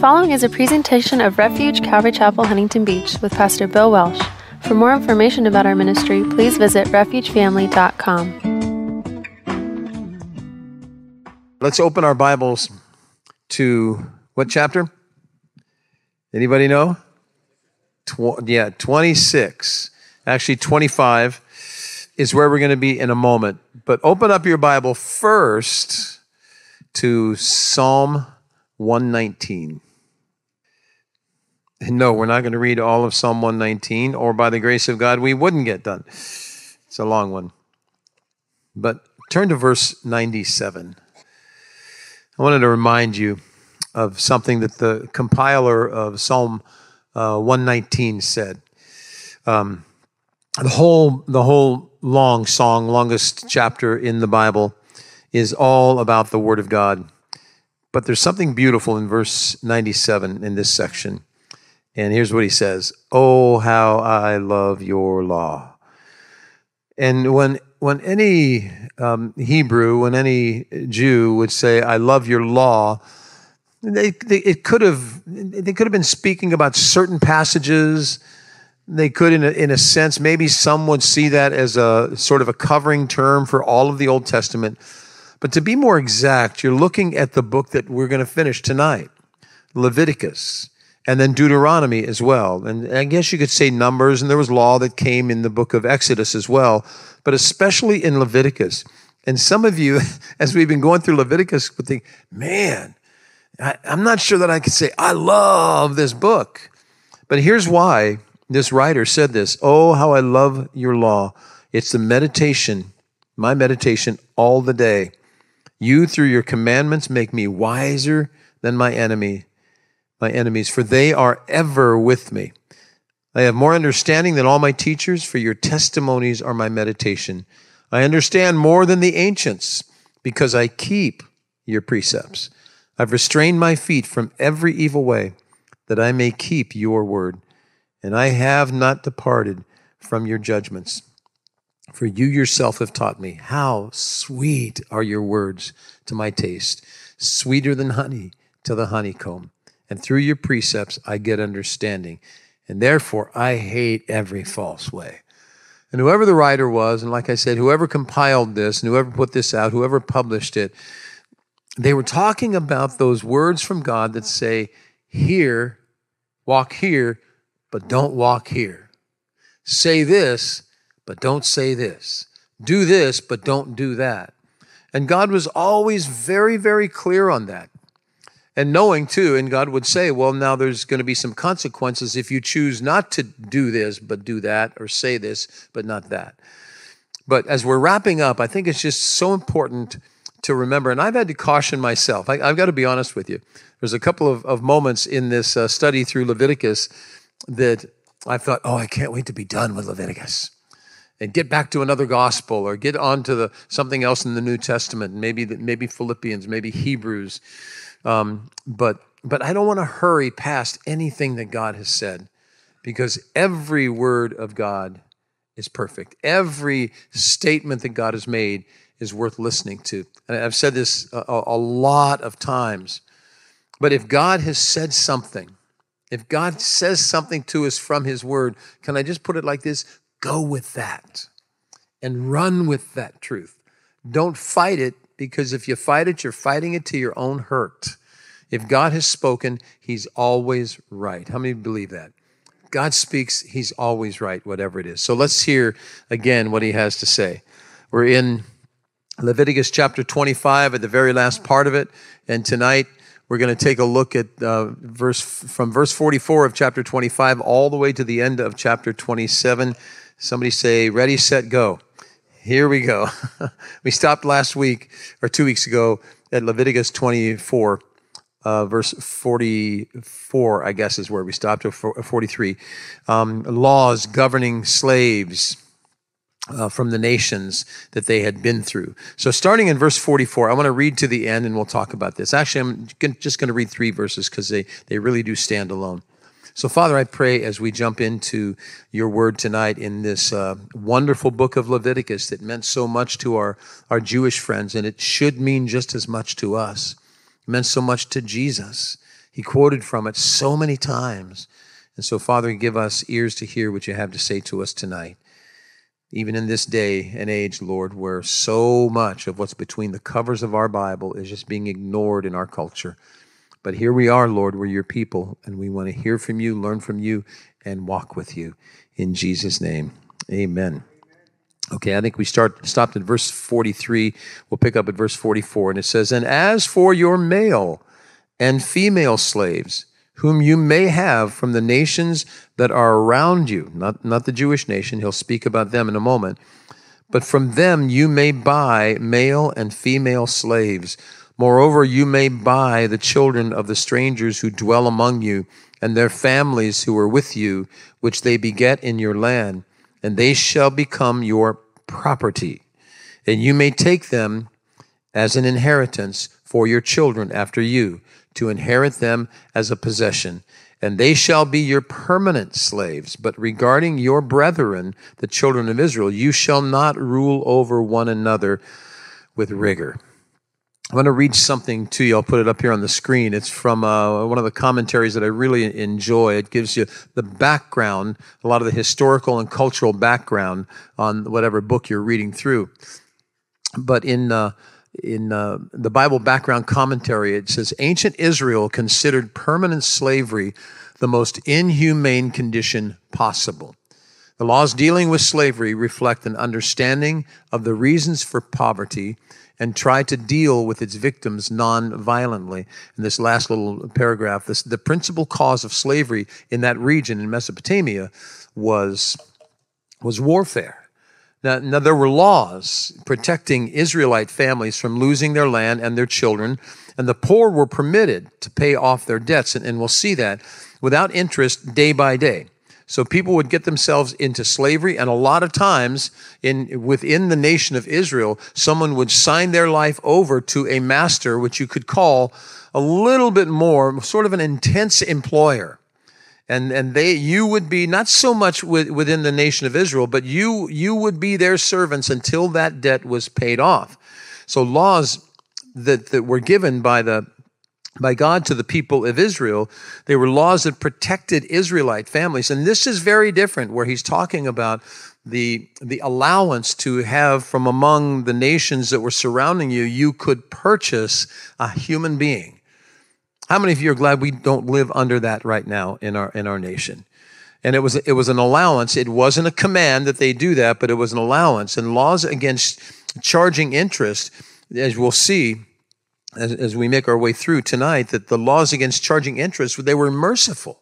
following is a presentation of Refuge Calvary Chapel, Huntington Beach with Pastor Bill Welsh. For more information about our ministry, please visit refugefamily.com. Let's open our Bibles to what chapter? Anybody know? 26. Actually, 25 is where we're going to be in a moment. But open up your Bible first to Psalm 119. And no, we're not going to read all of Psalm 119, or by the grace of God, we wouldn't get done. It's a long one. But turn to verse 97. I wanted to remind you of something that the compiler of Psalm 119 said. The whole long song, longest chapter in the Bible, is all about the Word of God. But there's something beautiful in verse 97 in this section. And here's what he says: "Oh, how I love your law." And when any Hebrew, when any Jew would say, "I love your law," they could have been speaking about certain passages. They could, in a sense, maybe some would see that as a sort of a covering term for all of the Old Testament. But to be more exact, you're looking at the book that we're going to finish tonight, Leviticus, and then Deuteronomy as well. And I guess you could say Numbers, and there was law that came in the book of Exodus as well, but especially in Leviticus. And some of you, as we've been going through Leviticus, would think, man, I'm not sure that I could say, I love this book. But here's why this writer said this: "Oh, how I love your law. It's the meditation, my meditation all the day. You, through your commandments, make me wiser than my enemies, for they are ever with me. I have more understanding than all my teachers, for your testimonies are my meditation. I understand more than the ancients, because I keep your precepts. I've restrained my feet from every evil way, that I may keep your word. And I have not departed from your judgments. For you yourself have taught me. How sweet are your words to my taste, sweeter than honey to the honeycomb. And through your precepts I get understanding. And therefore I hate every false way." And whoever the writer was, and like I said, whoever compiled this, and whoever put this out, whoever published it, they were talking about those words from God that say, here, walk here, but don't walk here. Say this, but don't say this. Do this, but don't do that. And God was always very, very clear on that. And knowing too, and God would say, well, now there's going to be some consequences if you choose not to do this, but do that, or say this, but not that. But as we're wrapping up, I think it's just so important to remember, and I've had to caution myself. I've got to be honest with you. There's a couple of moments in this study through Leviticus that I thought, oh, I can't wait to be done with Leviticus and get back to another gospel, or get on to something else in the New Testament, maybe Philippians, maybe Hebrews. But I don't want to hurry past anything that God has said, because every word of God is perfect. Every statement that God has made is worth listening to. And I've said this a lot of times, but if God has said something, if God says something to us from his word, can I just put it like this? Go with that and run with that truth. Don't fight it, because if you fight it, you're fighting it to your own hurt. If God has spoken, he's always right. How many believe that? God speaks, he's always right, whatever it is. So let's hear again what he has to say. We're in Leviticus chapter 25 at the very last part of it. And tonight we're going to take a look at from verse 44 of chapter 25 all the way to the end of chapter 27. Somebody say, ready, set, go. Here we go. We stopped last week, or 2 weeks ago, at Leviticus 24. Verse 44, I guess, is where we stopped, or 43. Laws governing slaves from the nations that they had been through. So starting in verse 44, I want to read to the end and we'll talk about this. Actually, I'm just going to read 3 verses because they really do stand alone. So Father, I pray as we jump into your word tonight in this wonderful book of Leviticus that meant so much to our Jewish friends, and it should mean just as much to us. It meant so much to Jesus. He quoted from it so many times. And so, Father, give us ears to hear what you have to say to us tonight. Even in this day and age, Lord, where so much of what's between the covers of our Bible is just being ignored in our culture. But here we are, Lord, we're your people, and we want to hear from you, learn from you, and walk with you. In Jesus' name, amen. Okay, I think we stopped at verse 43. We'll pick up at verse 44, and it says, "And as for your male and female slaves, whom you may have from the nations that are around you," not the Jewish nation, he'll speak about them in a moment, "but from them you may buy male and female slaves. Moreover, you may buy the children of the strangers who dwell among you, and their families who are with you, which they beget in your land, and they shall become your property. And you may take them as an inheritance for your children after you, to inherit them as a possession. And they shall be your permanent slaves. But regarding your brethren, the children of Israel, you shall not rule over one another with rigor." I want to read something to you. I'll put it up here on the screen. It's from one of the commentaries that I really enjoy. It gives you the background, a lot of the historical and cultural background on whatever book you're reading through. But in the Bible background commentary, it says, "Ancient Israel considered permanent slavery the most inhumane condition possible. The laws dealing with slavery reflect an understanding of the reasons for poverty and try to deal with its victims non-violently." In this last little paragraph, the principal cause of slavery in that region in Mesopotamia was warfare. Now, there were laws protecting Israelite families from losing their land and their children, and the poor were permitted to pay off their debts, and we'll see that, without interest day by day. So people would get themselves into slavery, and a lot of times within the nation of Israel, someone would sign their life over to a master, which you could call a little bit more, sort of an intense employer. And you would be not so much within the nation of Israel, but you would be their servants until that debt was paid off. So laws that were given by God to the people of Israel, they were laws that protected Israelite families. And this is very different, where he's talking about the allowance to have from among the nations that were surrounding you. You could purchase a human being. How many of you are glad we don't live under that right now in our nation? And it was an allowance. It wasn't a command that they do that, but it was an allowance. And laws against charging interest, as we'll see, as we make our way through tonight, that the laws against charging interest, they were merciful.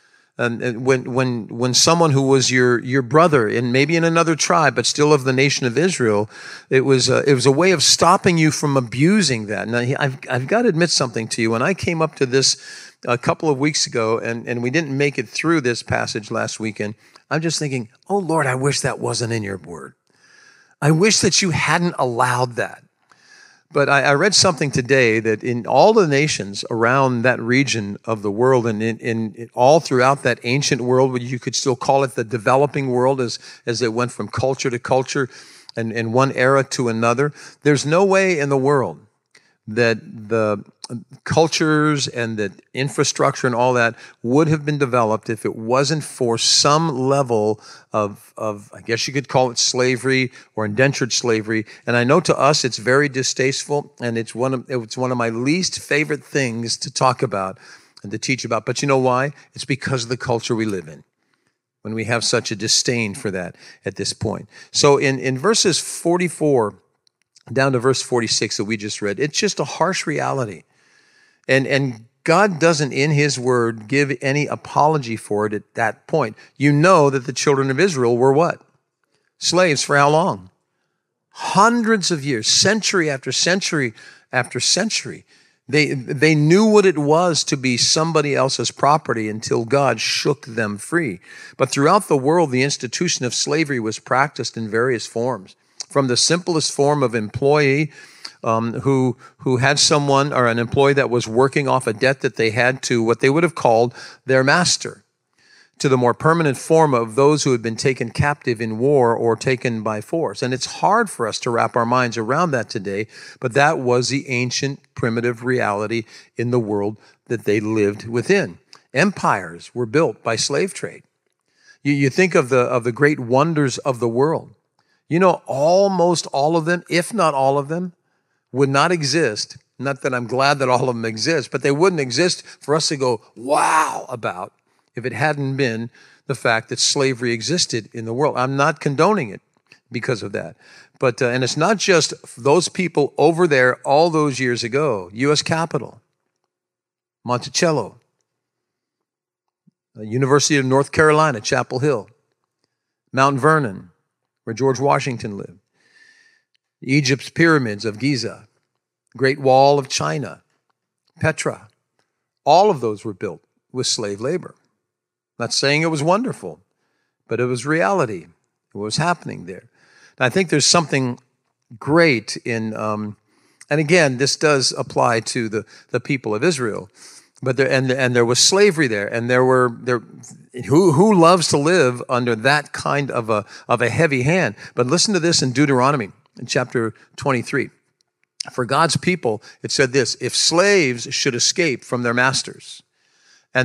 And when someone who was your brother, and maybe in another tribe, but still of the nation of Israel, it was a way of stopping you from abusing that. Now, I've got to admit something to you. When I came up to this a couple of weeks ago, and we didn't make it through this passage last weekend, I'm just thinking, oh Lord, I wish that wasn't in your word. I wish that you hadn't allowed that. But I read something today that in all the nations around that region of the world, and in all throughout that ancient world, you could still call it the developing world, as it went from culture to culture and one era to another, there's no way in the world that the cultures and the infrastructure and all that would have been developed if it wasn't for some level of I guess you could call it slavery or indentured slavery. And I know to us it's very distasteful, and it's one of my least favorite things to talk about and to teach about. But you know why? It's because of the culture we live in, when we have such a disdain for that at this point. So in verses 44 down to verse 46 that we just read, it's just a harsh reality. And God doesn't, in his word, give any apology for it at that point. You know that the children of Israel were what? Slaves for how long? Hundreds of years, century after century after century. They knew what it was to be somebody else's property until God shook them free. But throughout the world, the institution of slavery was practiced in various forms, from the simplest form of employee who had someone or an employee that was working off a debt that they had to what they would have called their master, to the more permanent form of those who had been taken captive in war or taken by force. And it's hard for us to wrap our minds around that today, but that was the ancient primitive reality in the world that they lived within. Empires were built by slave trade. You think of the great wonders of the world. You know, almost all of them, if not all of them, would not exist. Not that I'm glad that all of them exist, but they wouldn't exist for us to go, wow, about if it hadn't been the fact that slavery existed in the world. I'm not condoning it because of that. But and it's not just those people over there all those years ago. U.S. Capitol, Monticello, University of North Carolina, Chapel Hill, Mount Vernon, where George Washington lived, Egypt's pyramids of Giza, Great Wall of China, Petra. All of those were built with slave labor. Not saying it was wonderful, but it was reality. It was happening there. And I think there's something great in, and again, this does apply to the people of Israel. But there was slavery there, and who loves to live under that kind of a heavy hand? But listen to this in Deuteronomy, in chapter 23. For God's people, it said this: if slaves should escape from their masters, and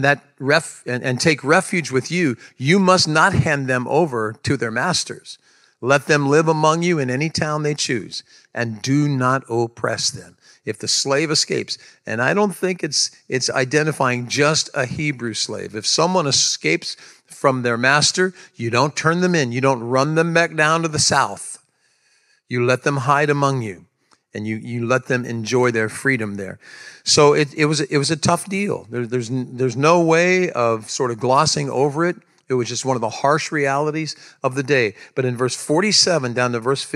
take refuge with you, you must not hand them over to their masters. Let them live among you in any town they choose, and do not oppress them. If the slave escapes, and I don't think it's identifying just a Hebrew slave. If someone escapes from their master, you don't turn them in. You don't run them back down to the south. You let them hide among you, and you let them enjoy their freedom there. So it was a tough deal. There's no way of sort of glossing over it. It was just one of the harsh realities of the day. But in verse 47 down to verse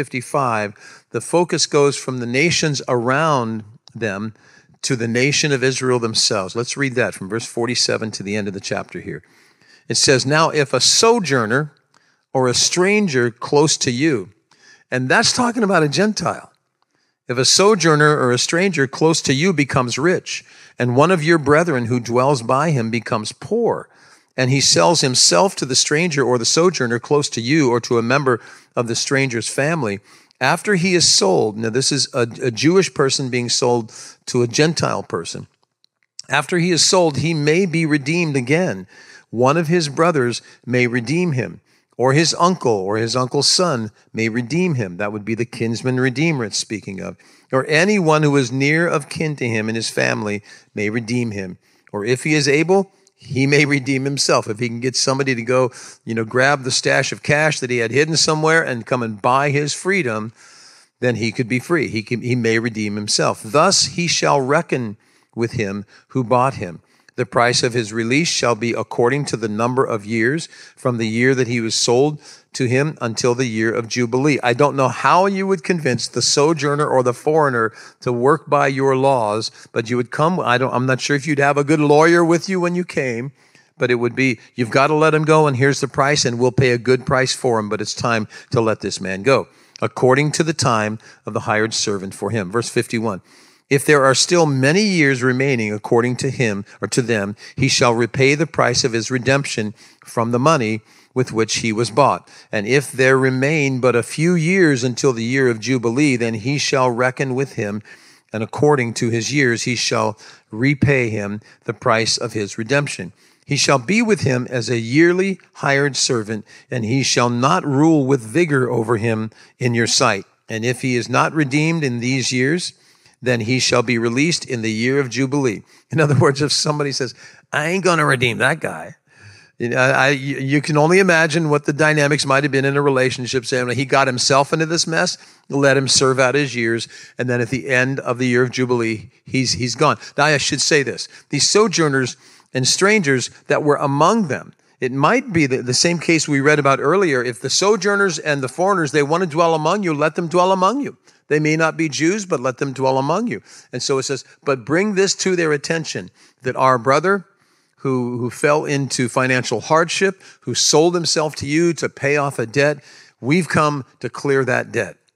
55, the focus goes from the nations around them to the nation of Israel themselves. Let's read that from verse 47 to the end of the chapter here. It says, now if a sojourner or a stranger close to you, and that's talking about a Gentile, if a sojourner or a stranger close to you becomes rich, and one of your brethren who dwells by him becomes poor, and he sells himself to the stranger or the sojourner close to you or to a member of the stranger's family, after he is sold, now this is a Jewish person being sold to a Gentile person. After he is sold, he may be redeemed again. One of his brothers may redeem him, or his uncle or his uncle's son may redeem him. That would be the kinsman redeemer it's speaking of. Or anyone who is near of kin to him and his family may redeem him. Or if he is able, he may redeem himself. If he can get somebody to go, grab the stash of cash that he had hidden somewhere and come and buy his freedom, then he could be free. He may redeem himself. Thus he shall reckon with him who bought him. The price of his release shall be according to the number of years from the year that he was sold to him until the year of Jubilee. I don't know how you would convince the sojourner or the foreigner to work by your laws, but you would come. I'm not sure if you'd have a good lawyer with you when you came, but it would be, you've got to let him go, and here's the price, and we'll pay a good price for him, but it's time to let this man go, according to the time of the hired servant for him. Verse 51. If there are still many years remaining according to him or to them, he shall repay the price of his redemption from the money with which he was bought. And if there remain but a few years until the year of Jubilee, then he shall reckon with him, and according to his years he shall repay him the price of his redemption. He shall be with him as a yearly hired servant, and he shall not rule with vigor over him in your sight. And if he is not redeemed in these years, then he shall be released in the year of Jubilee. In other words, if somebody says, I ain't going to redeem that guy, you can only imagine what the dynamics might have been in a relationship, saying he got himself into this mess, let him serve out his years, and then at the end of the year of Jubilee, he's gone. Now, I should say this. These sojourners and strangers that were among them, it might be the same case we read about earlier. If the sojourners and the foreigners, they want to dwell among you, let them dwell among you. They may not be Jews, but let them dwell among you. And so it says, but bring this to their attention, that our brother who fell into financial hardship, who sold himself to you to pay off a debt, we've come to clear that debt.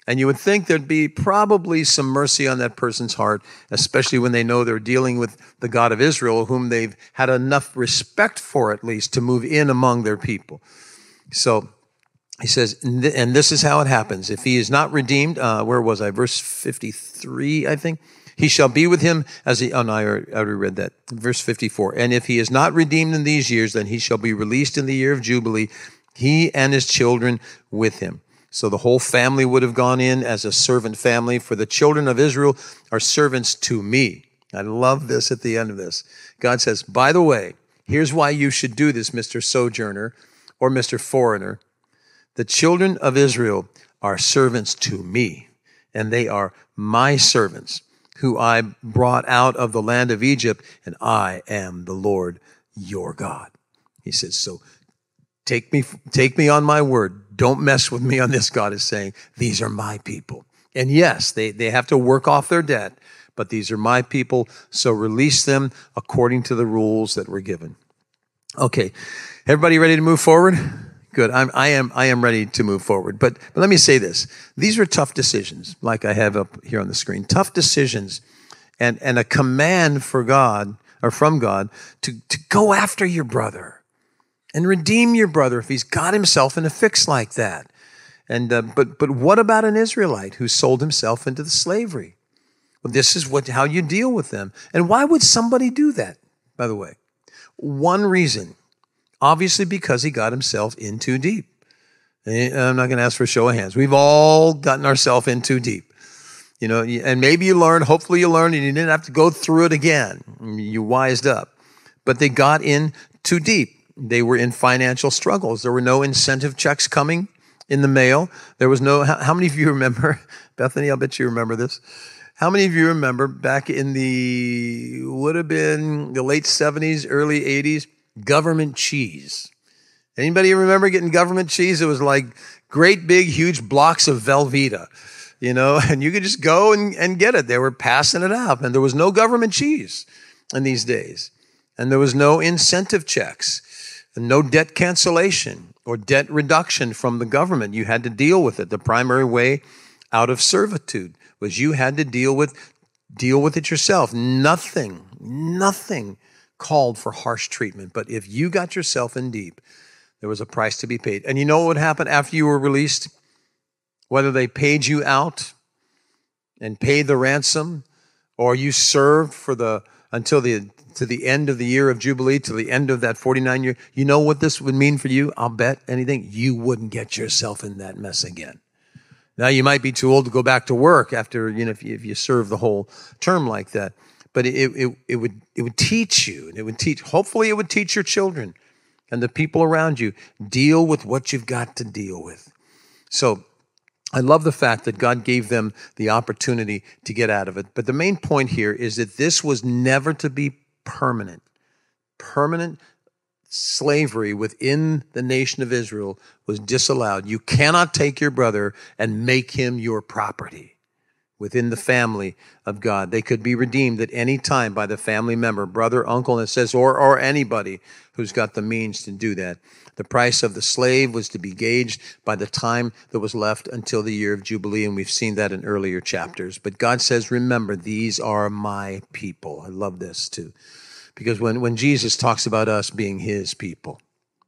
And you would think there'd be probably some mercy on that person's heart, especially when they know they're dealing with the God of Israel, whom they've had enough respect for, at least, to move in among their people. So he says, and this is how it happens. If he is not redeemed, where was I? Verse 53, I think. He shall be with him as he, oh no, I already read that. Verse 54. And if he is not redeemed in these years, then he shall be released in the year of Jubilee, he and his children with him. So the whole family would have gone in as a servant family. For the children of Israel are servants to me. I love this at the end of this. God says, by the way, here's why you should do this, Mr. Sojourner or Mr. Foreigner. The children of Israel are servants to me, and they are my servants, who I brought out of the land of Egypt, and I am the Lord your God. He says, so take me on my word. Don't mess with me on this, God is saying. These are my people. And yes, they have to work off their debt, but these are my people, so release them according to the rules that were given. Okay, everybody ready to move forward? Good. I am ready to move forward. But let me say this. These are tough decisions, like I have up here on the screen. Tough decisions and a command for God or from God to go after your brother and redeem your brother if he's got himself in a fix like that. And but what about an Israelite who sold himself into the slavery? Well, this is how you deal with them. And why would somebody do that, by the way? One reason. Obviously, because he got himself in too deep. I'm not going to ask for a show of hands. We've all gotten ourselves in too deep. You know, and maybe you learned, hopefully you learned, and you didn't have to go through it again. You wised up. But they got in too deep. They were in financial struggles. There were no incentive checks coming in the mail. There was no, how many of you remember, Bethany, I'll bet you remember this. How many of you remember back in would have been the late 70s, early 80s, government cheese? Anybody remember getting government cheese? It was like great big, huge blocks of Velveeta, you know, and you could just go and get it. They were passing it out, and there was no government cheese in these days. And there was no incentive checks and no debt cancellation or debt reduction from the government. You had to deal with it. The primary way out of servitude was you had to deal with it yourself. Nothing called for harsh treatment. But if you got yourself in deep, there was a price to be paid. And you know what would happen after you were released? Whether they paid you out and paid the ransom, or you served until the end of the year of Jubilee, to the end of that 49 year, you know what this would mean for you? I'll bet anything. You wouldn't get yourself in that mess again. Now, you might be too old to go back to work after, you know, if you serve the whole term like that. But it would teach you, and hopefully it would teach your children and the people around you, deal with what you've got to deal with. So I love the fact that God gave them the opportunity to get out of it. But the main point here is that this was never to be permanent. Permanent slavery within the nation of Israel was disallowed. You cannot take your brother and make him your property. Within the family of God, they could be redeemed at any time by the family member, brother, uncle, and it says, or anybody who's got the means to do that. The price of the slave was to be gauged by the time that was left until the year of Jubilee, and we've seen that in earlier chapters. But God says, remember, these are my people. I love this too, because when Jesus talks about us being his people,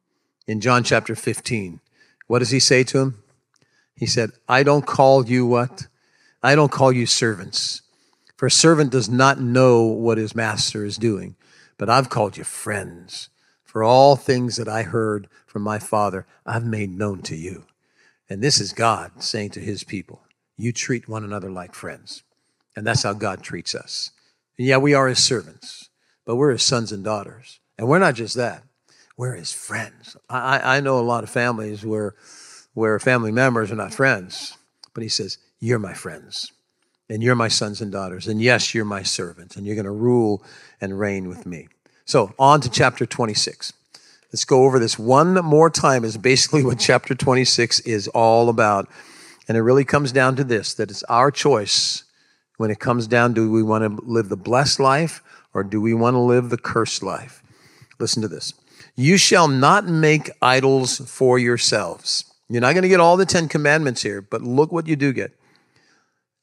in John chapter 15, what does he say to him? He said, I don't call you what? I don't call you servants, for a servant does not know what his master is doing, but I've called you friends. For all things that I heard from my Father, I've made known to you. And this is God saying to his people, you treat one another like friends. And that's how God treats us. And yeah, we are his servants, but we're his sons and daughters. And we're not just that. We're his friends. I know a lot of families where family members are not friends, but he says, you're my friends, and you're my sons and daughters, and yes, you're my servants, and you're going to rule and reign with me. So on to chapter 26. Let's go over this one more time, is basically what chapter 26 is all about. And it really comes down to this, that it's our choice when it comes down, do we want to live the blessed life or do we want to live the cursed life? Listen to this. You shall not make idols for yourselves. You're not going to get all the 10 commandments here, but look what you do get.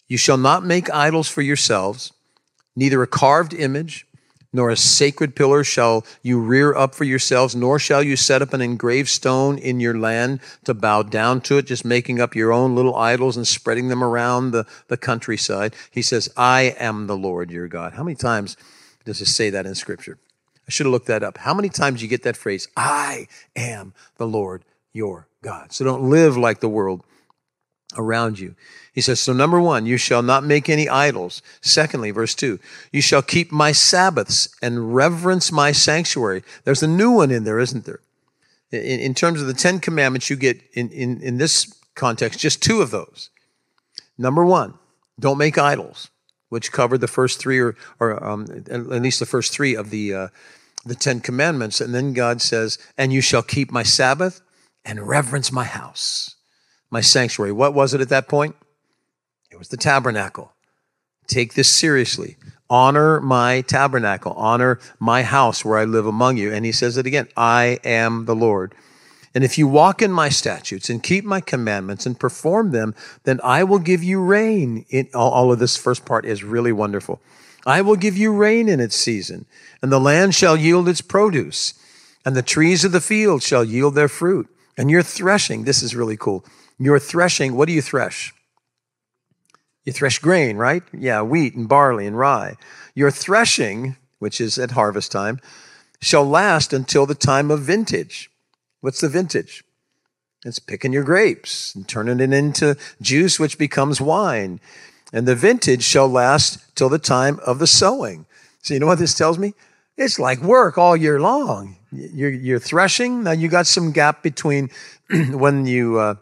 You shall not make idols for yourselves, neither a carved image, nor a sacred pillar shall you rear up for yourselves, nor shall you set up an engraved stone in your land to bow down to it, just making up your own little idols and spreading them around the countryside. He says, I am the Lord your God. How many times does it say that in Scripture? I should have looked that up. How many times do you get that phrase, I am the Lord your God? So don't live like the world around you. He says, so number one, you shall not make any idols. Secondly, verse 2, you shall keep my Sabbaths and reverence my sanctuary. There's a new one in there, isn't there? In terms of the 10 Commandments, you get, in this context, just 2 of those. Number one, don't make idols, which covered the first 3, or at least the first 3 of the 10 Commandments. And then God says, and you shall keep my Sabbath and reverence my house, my sanctuary. What was it at that point? It was the tabernacle. Take this seriously. Honor my tabernacle. Honor my house where I live among you. And he says it again, I am the Lord. And if you walk in my statutes and keep my commandments and perform them, then I will give you rain. All of this first part is really wonderful. I will give you rain in its season, and the land shall yield its produce, and the trees of the field shall yield their fruit. And your threshing, this is really cool. Your threshing, what do you thresh? You thresh grain, right? Yeah, wheat and barley and rye. Your threshing, which is at harvest time, shall last until the time of vintage. What's the vintage? It's picking your grapes and turning it into juice, which becomes wine. And the vintage shall last till the time of the sowing. So you know what this tells me? It's like work all year long. You're threshing. Now you got some gap between when you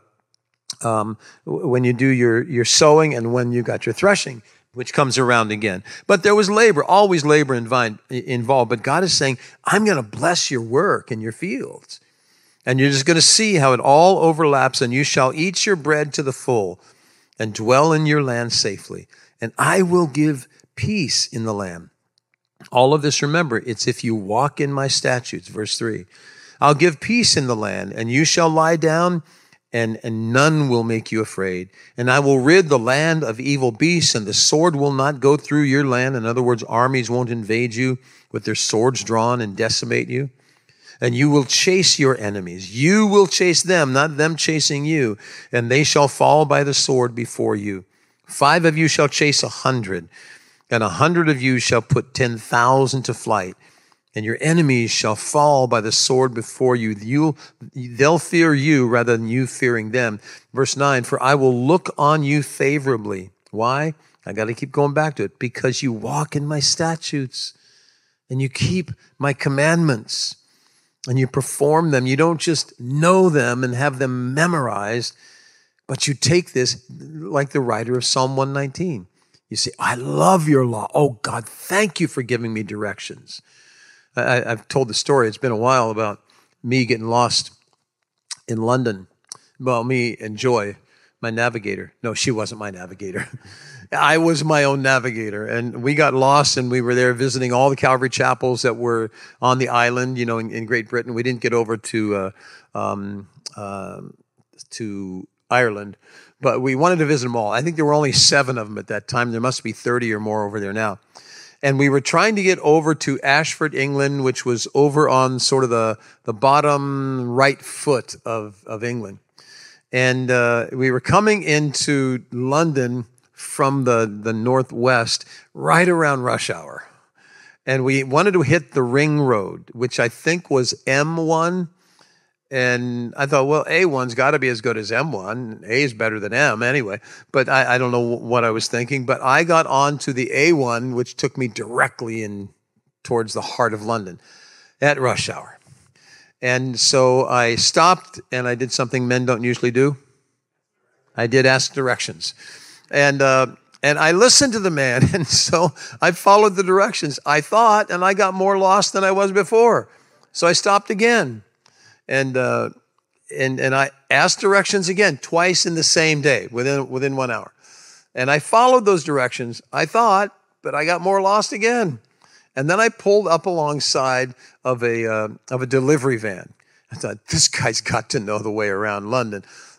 do your sowing and when you got your threshing, which comes around again. But there was labor, always labor involved. But God is saying, I'm going to bless your work in your fields. And you're just going to see how it all overlaps. And you shall eat your bread to the full and dwell in your land safely. And I will give peace in the land. All of this, remember, it's if you walk in my statutes. Verse 3, I'll give peace in the land, and you shall lie down, and none will make you afraid. And I will rid the land of evil beasts, and the sword will not go through your land. In other words, armies won't invade you with their swords drawn and decimate you. And you will chase your enemies. You will chase them, not them chasing you. And they shall fall by the sword before you. 5 of you shall chase 100, and 100 of you shall put 10,000 to flight. And your enemies shall fall by the sword before you. They'll fear you rather than you fearing them. Verse 9, for I will look on you favorably. Why? I got to keep going back to it. Because you walk in my statutes and you keep my commandments and you perform them. You don't just know them and have them memorized, but you take this like the writer of Psalm 119. You say, I love your law. Oh, God, thank you for giving me directions. I've told the story. It's been a while about me getting lost in London. Well, me and Joy, my navigator. No, she wasn't my navigator. I was my own navigator. And we got lost, and we were there visiting all the Calvary chapels that were on the island, in Great Britain. We didn't get over to Ireland, but we wanted to visit them all. I think there were only 7 of them at that time. There must be 30 or more over there now. And we were trying to get over to Ashford, England, which was over on sort of the bottom right foot of England. And we were coming into London from the northwest right around rush hour. And we wanted to hit the ring road, which I think was M1. And I thought, well, A1's got to be as good as M1. A is better than M anyway. But I don't know what I was thinking. But I got on to the A1, which took me directly in towards the heart of London at rush hour. And so I stopped and I did something men don't usually do. I did ask directions. And I listened to the man. And so I followed the directions. I thought, and I got more lost than I was before. So I stopped again. And I asked directions again, twice in the same day, within 1 hour. And I followed those directions, I thought, but I got more lost again. And then I pulled up alongside of a delivery van. I thought, this guy's got to know the way around London.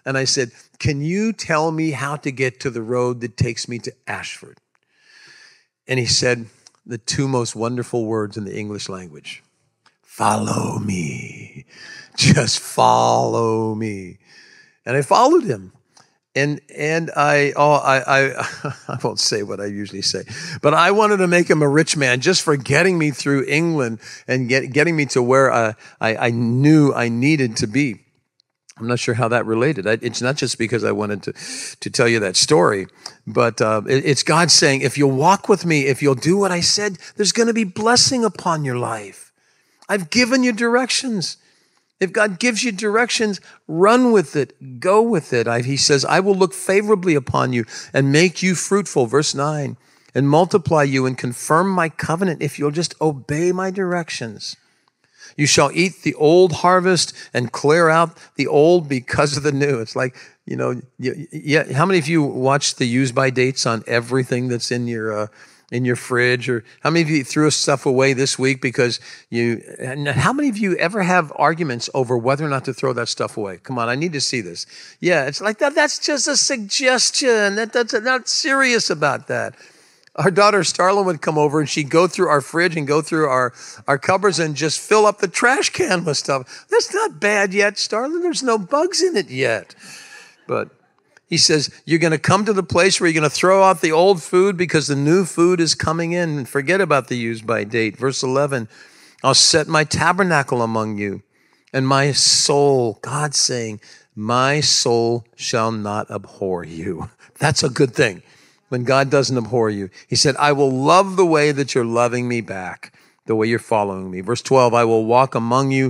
And I said, can you tell me how to get to the road that takes me to Ashford? And he said the two most wonderful words in the English language. Follow me. Just follow me. And I followed him. And I won't say what I usually say, but I wanted to make him a rich man just for getting me through England and getting me to where I knew I needed to be. I'm not sure how that related. It's not just because I wanted to tell you that story, but it's God saying, if you'll walk with me, if you'll do what I said, there's going to be blessing upon your life. I've given you directions. If God gives you directions, run with it, go with it. He says, I will look favorably upon you and make you fruitful, verse 9, and multiply you and confirm my covenant if you'll just obey my directions. You shall eat the old harvest and clear out the old because of the new. It's like, yeah. How many of you watch the use by dates on everything that's in your fridge? Or how many of you threw stuff away this week because how many of you ever have arguments over whether or not to throw that stuff away? Come on, I need to see this. Yeah, it's like that. That's just a suggestion. That's not serious about that. Our daughter Starlin would come over and she'd go through our fridge and go through our cupboards and just fill up the trash can with stuff. That's not bad yet, Starlin. There's no bugs in it yet. But he says, you're going to come to the place where you're going to throw out the old food because the new food is coming in. And forget about the use by date. Verse 11, I'll set my tabernacle among you, and my soul, God's saying, my soul shall not abhor you. That's a good thing when God doesn't abhor you. He said, I will love the way that you're loving me back, the way you're following me. Verse 12, I will walk among you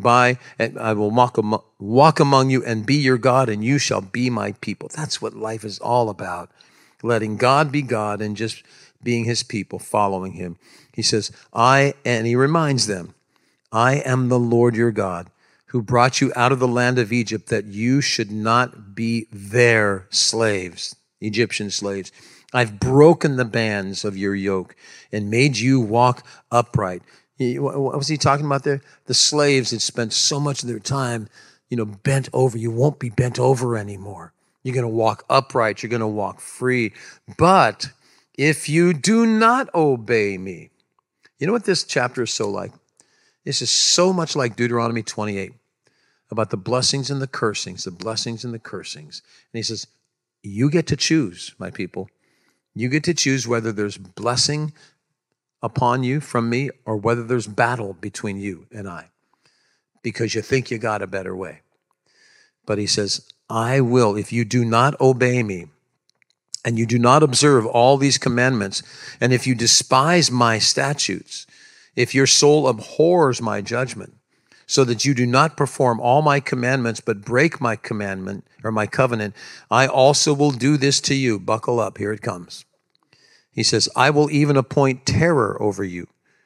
walk among you and be your God, and you shall be my people. That's what life is all about. Letting God be God and just being his people, following him. He says, and he reminds them, I am the Lord your God, who brought you out of the land of Egypt, that you should not be their slaves, Egyptian slaves. I've broken the bands of your yoke and made you walk upright. What was he talking about there? The slaves had spent so much of their time, bent over. You won't be bent over anymore. You're going to walk upright. You're going to walk free. But if you do not obey me, you know what this chapter is so like? This is so much like Deuteronomy 28 about the blessings and the cursings, the blessings and the cursings. And he says, you get to choose, my people. You get to choose whether there's blessing upon you from me or whether there's battle between you and I, because you think you got a better way. But he says, I will, if you do not obey me and you do not observe all these commandments, and if you despise my statutes, if your soul abhors my judgment, so that you do not perform all my commandments, but break my commandment or my covenant, I also will do this to you. Buckle up, here it comes. He says, I will even appoint terror over you,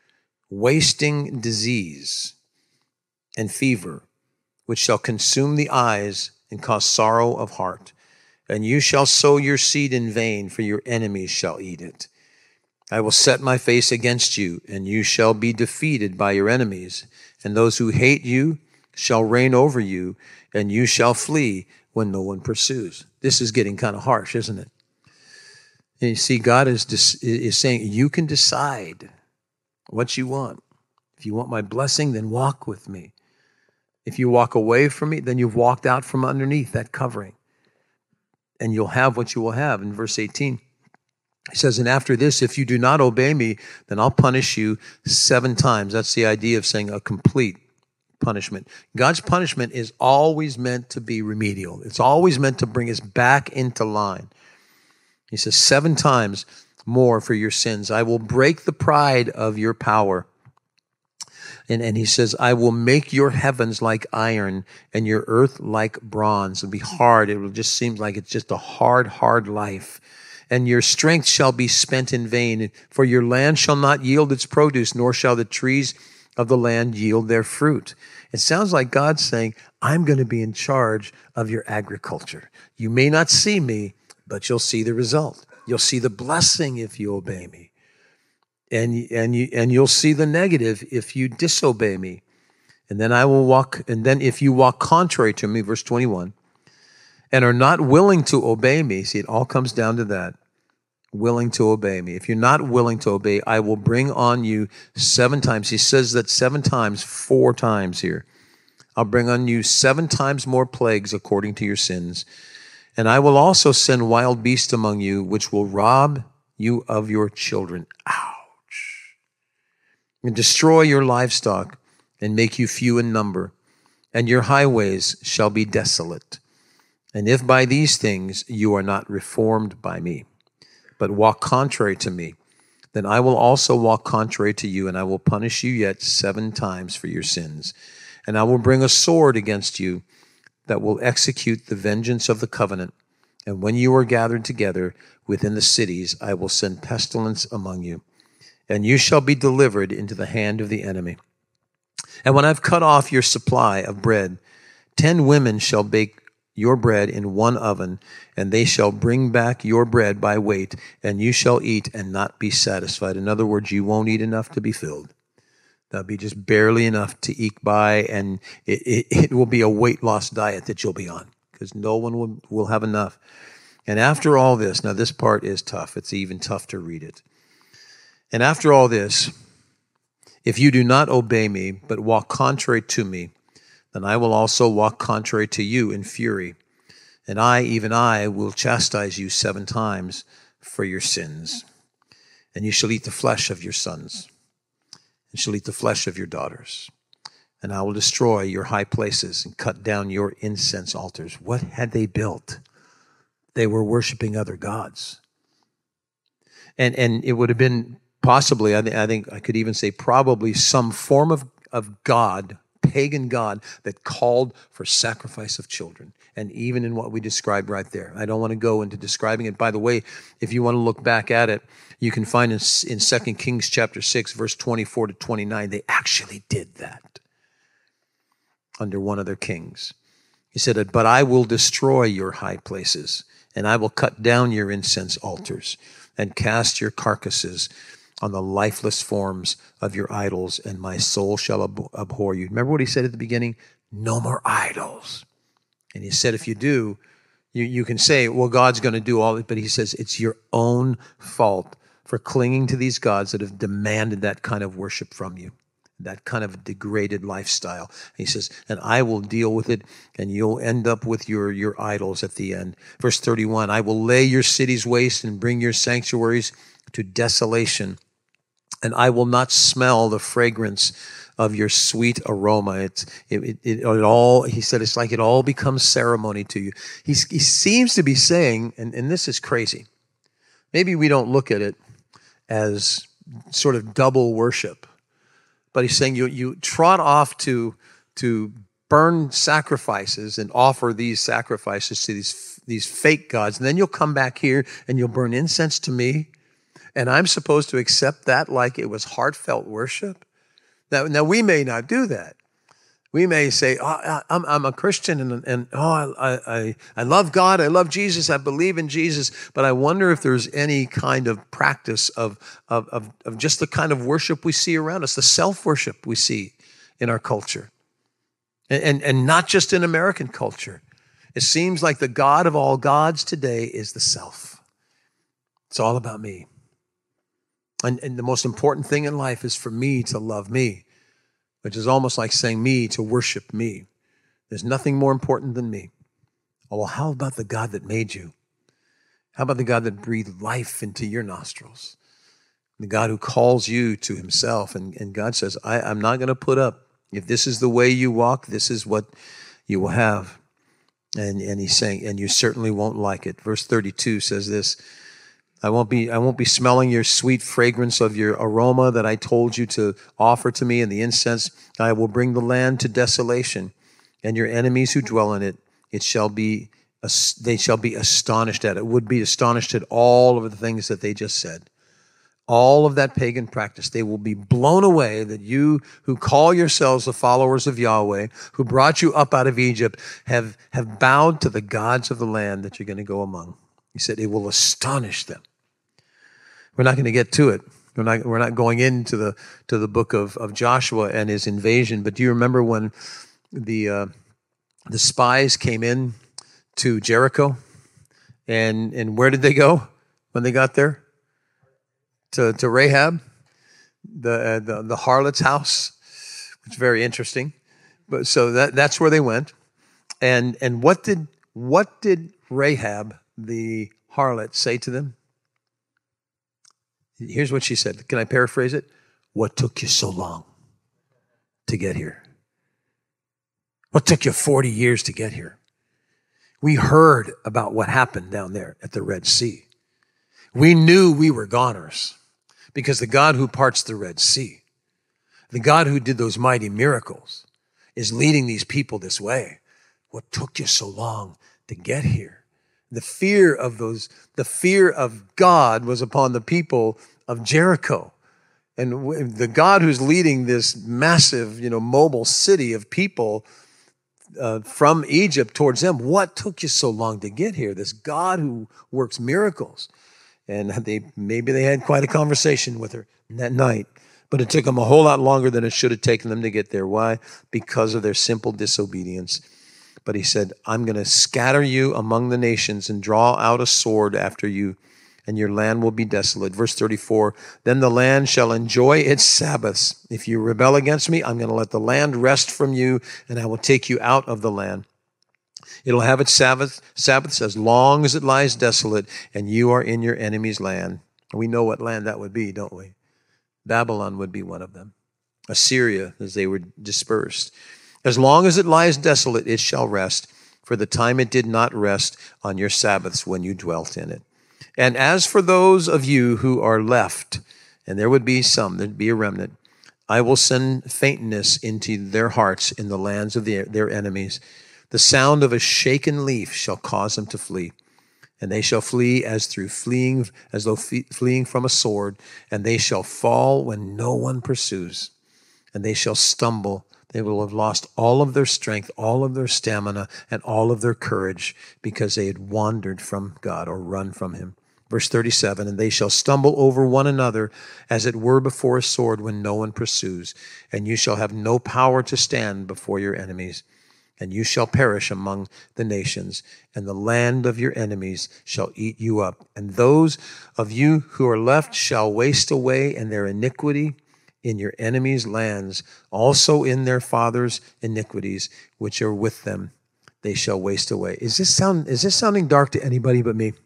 wasting disease and fever, which shall consume the eyes and cause sorrow of heart. And you shall sow your seed in vain, for your enemies shall eat it. I will set my face against you, and you shall be defeated by your enemies. And those who hate you shall reign over you, and you shall flee when no one pursues. This is getting kind of harsh, isn't it? And you see, God is saying, you can decide what you want. If you want my blessing, then walk with me. If you walk away from me, then you've walked out from underneath that covering. And you'll have what you will have. In verse 18, he says, and after this, if you do not obey me, then I'll punish you 7 times. That's the idea of saying a complete punishment. God's punishment is always meant to be remedial. It's always meant to bring us back into line. He says, 7 times more for your sins. I will break the pride of your power. And he says, I will make your heavens like iron and your earth like bronze. It'll be hard. It will just seem like it's just a hard life. And your strength shall be spent in vain. For your land shall not yield its produce, nor shall the trees of the land yield their fruit. It sounds like God's saying, I'm going to be in charge of your agriculture. You may not see me, but you'll see the result. You'll see the blessing if you obey me. And you'll see the negative if you disobey me. And then if you walk contrary to me, verse 21, and are not willing to obey me, see, it all comes down to that, willing to obey me. If you're not willing to obey, I will bring on you 7 times. He says that 7 times, 4 times here. I'll bring on you 7 times more plagues according to your sins. And I will also send wild beasts among you, which will rob you of your children. Ouch. And destroy your livestock and make you few in number. And your highways shall be desolate. And if by these things you are not reformed by me, but walk contrary to me, then I will also walk contrary to you, and I will punish you yet 7 times for your sins. And I will bring a sword against you that will execute the vengeance of the covenant. And when you are gathered together within the cities, I will send pestilence among you, and you shall be delivered into the hand of the enemy. And when I've cut off your supply of bread, 10 women shall bake your bread in one oven, and they shall bring back your bread by weight, and you shall eat and not be satisfied. In other words, you won't eat enough to be filled. That'll be just barely enough to eke by, and it will be a weight loss diet that you'll be on, because no one will have enough. And after all this, now this part is tough. It's even tough to read it. And after all this, if you do not obey me, but walk contrary to me, then I will also walk contrary to you in fury. And I, even I, will chastise you 7 times for your sins. And you shall eat the flesh of your sons, and shall eat the flesh of your daughters. And I will destroy your high places and cut down your incense altars. What had they built? They were worshiping other gods. And it would have been possibly, I think I could even say probably some form of God, pagan God, that called for sacrifice of children. And even in what we described right there. I don't want to go into describing it. By the way, if you want to look back at it, you can find in 2 Kings chapter 6, verse 24 to 29, they actually did that under one of their kings. He said, but I will destroy your high places, and I will cut down your incense altars, and cast your carcasses on the lifeless forms of your idols, and my soul shall abhor you. Remember what he said at the beginning? No more idols. And he said, if you do, you can say, well, God's going to do all it, but he says it's your own fault for clinging to these gods that have demanded that kind of worship from you, that kind of degraded lifestyle. And he says, and I will deal with it, and you'll end up with your idols at the end. Verse 31, I will lay your cities waste and bring your sanctuaries to desolation, and I will not smell the fragrance of your sweet aroma. It all, he said, it's like it all becomes ceremony to you. He seems to be saying, and this is crazy, maybe we don't look at it as sort of double worship, but he's saying you trot off to burn sacrifices and offer these sacrifices to these fake gods, and then you'll come back here and you'll burn incense to me, and I'm supposed to accept that like it was heartfelt worship? Now we may not do that. We may say, oh, I'm a Christian, and I love God, I love Jesus, I believe in Jesus, but I wonder if there's any kind of practice of just the kind of worship we see around us, the self-worship we see in our culture, and not just in American culture. It seems like the God of all gods today is the self. It's all about me. And the most important thing in life is for me to love me, which is almost like saying me to worship me. There's nothing more important than me. Oh, well, how about the God that made you? How about the God that breathed life into your nostrils? The God who calls you to himself. And God says, I'm not going to put up. If this is the way you walk, this is what you will have. And he's saying, and you certainly won't like it. Verse 32 says this, I won't be smelling your sweet fragrance of your aroma that I told you to offer to me in the incense. I will bring the land to desolation, and your enemies who dwell in it, they shall be astonished at it. Would be astonished at all of the things that they just said. All of that pagan practice, they will be blown away that you who call yourselves the followers of Yahweh, who brought you up out of Egypt, have bowed to the gods of the land that you're going to go among. He said it will astonish them. We're not going to get to it. We're not going into the book of Joshua and his invasion. But do you remember when the spies came in to Jericho. And where did they go when they got there? To Rahab, the harlot's house, which is very interesting. But so that's where they went. And what did Rahab, the harlot, say to them? Here's what she said. Can I paraphrase it? What took you so long to get here? What took you 40 years to get here? We heard about what happened down there at the Red Sea. We knew we were goners because the God who parts the Red Sea, the God who did those mighty miracles, is leading these people this way. What took you so long to get here? The fear of God was upon the people of Jericho. And the God who's leading this massive, mobile city of people from Egypt towards them, what took you so long to get here? This God who works miracles. And maybe they had quite a conversation with her that night, but it took them a whole lot longer than it should have taken them to get there. Why? Because of their simple disobedience. But he said, I'm going to scatter you among the nations and draw out a sword after you, and your land will be desolate. Verse 34, then the land shall enjoy its Sabbaths. If you rebel against me, I'm going to let the land rest from you, and I will take you out of the land. It'll have its Sabbaths as long as it lies desolate, and you are in your enemy's land. We know what land that would be, don't we? Babylon would be one of them. Assyria, as they were dispersed. As long as it lies desolate, it shall rest, for the time it did not rest on your Sabbaths when you dwelt in it. And as for those of you who are left, and there would be some, there'd be a remnant, I will send faintness into their hearts in the lands of their enemies. The sound of a shaken leaf shall cause them to flee. And they shall flee as though fleeing from a sword, and they shall fall when no one pursues. And they shall stumble. They will have lost all of their strength, all of their stamina, and all of their courage because they had wandered from God or run from him. Verse 37, and they shall stumble over one another as it were before a sword when no one pursues. And you shall have no power to stand before your enemies. And you shall perish among the nations, and the land of your enemies shall eat you up. And those of you who are left shall waste away in their iniquity in your enemies' lands, also in their fathers' iniquities, which are with them, they shall waste away. Is this sounding dark to anybody but me?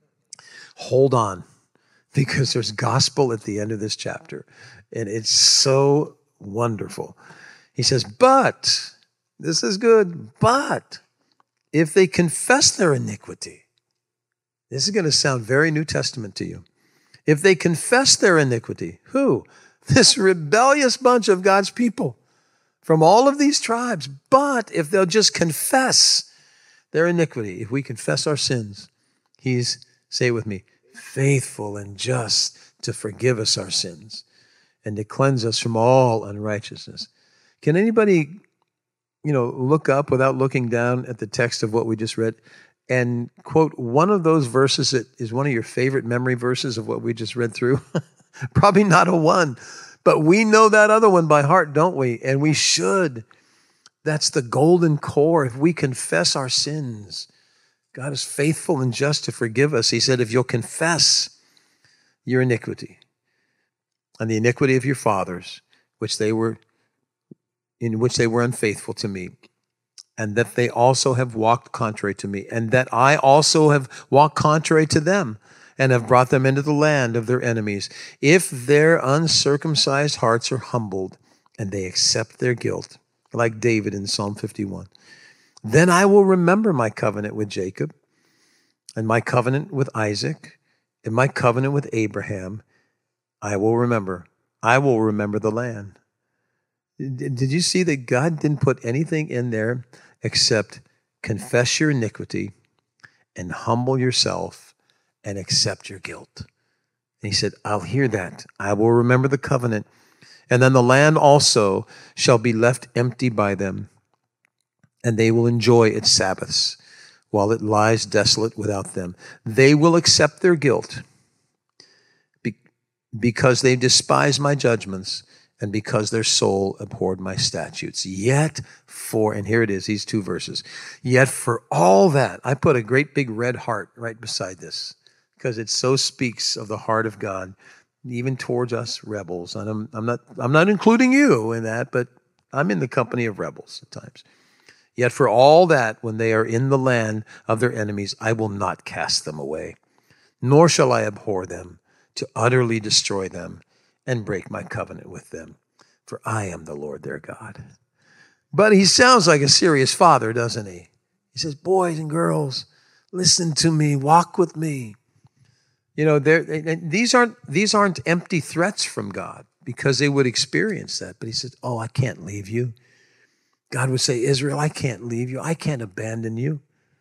Hold on, because there's gospel at the end of this chapter, and it's so wonderful. He says, but... this is good, but if they confess their iniquity, this is going to sound very New Testament to you. If they confess their iniquity, who? This rebellious bunch of God's people from all of these tribes. But if they'll just confess their iniquity, if we confess our sins, he's, say it with me, faithful and just to forgive us our sins and to cleanse us from all unrighteousness. Can anybody look up without looking down at the text of what we just read and quote one of those verses that is one of your favorite memory verses of what we just read through? Probably not a one, but we know that other one by heart, don't we? And we should. That's the golden core. If we confess our sins, God is faithful and just to forgive us. He said, if you'll confess your iniquity and the iniquity of your fathers, in which they were unfaithful to me, and that they also have walked contrary to me, and that I also have walked contrary to them, and have brought them into the land of their enemies. If their uncircumcised hearts are humbled, and they accept their guilt, like David in Psalm 51, then I will remember my covenant with Jacob, and my covenant with Isaac, and my covenant with Abraham. I will remember the land. Did you see that God didn't put anything in there except confess your iniquity and humble yourself and accept your guilt? And he said, I'll hear that. I will remember the covenant. And then the land also shall be left empty by them, and they will enjoy its Sabbaths while it lies desolate without them. They will accept their guilt because they despise my judgments, and because their soul abhorred my statutes. Yet for, and here it is, these two verses, yet for all that, I put a great big red heart right beside this, because it so speaks of the heart of God, even towards us rebels. And I'm not including you in that, but I'm in the company of rebels at times. Yet for all that, when they are in the land of their enemies, I will not cast them away, nor shall I abhor them, to utterly destroy them and break my covenant with them. For I am the Lord their God. But he sounds like a serious father, doesn't he? He says, boys and girls, listen to me, walk with me. You know, these aren't empty threats from God, because they would experience that. But he says, oh, I can't leave you. God would say, Israel, I can't leave you. I can't abandon you.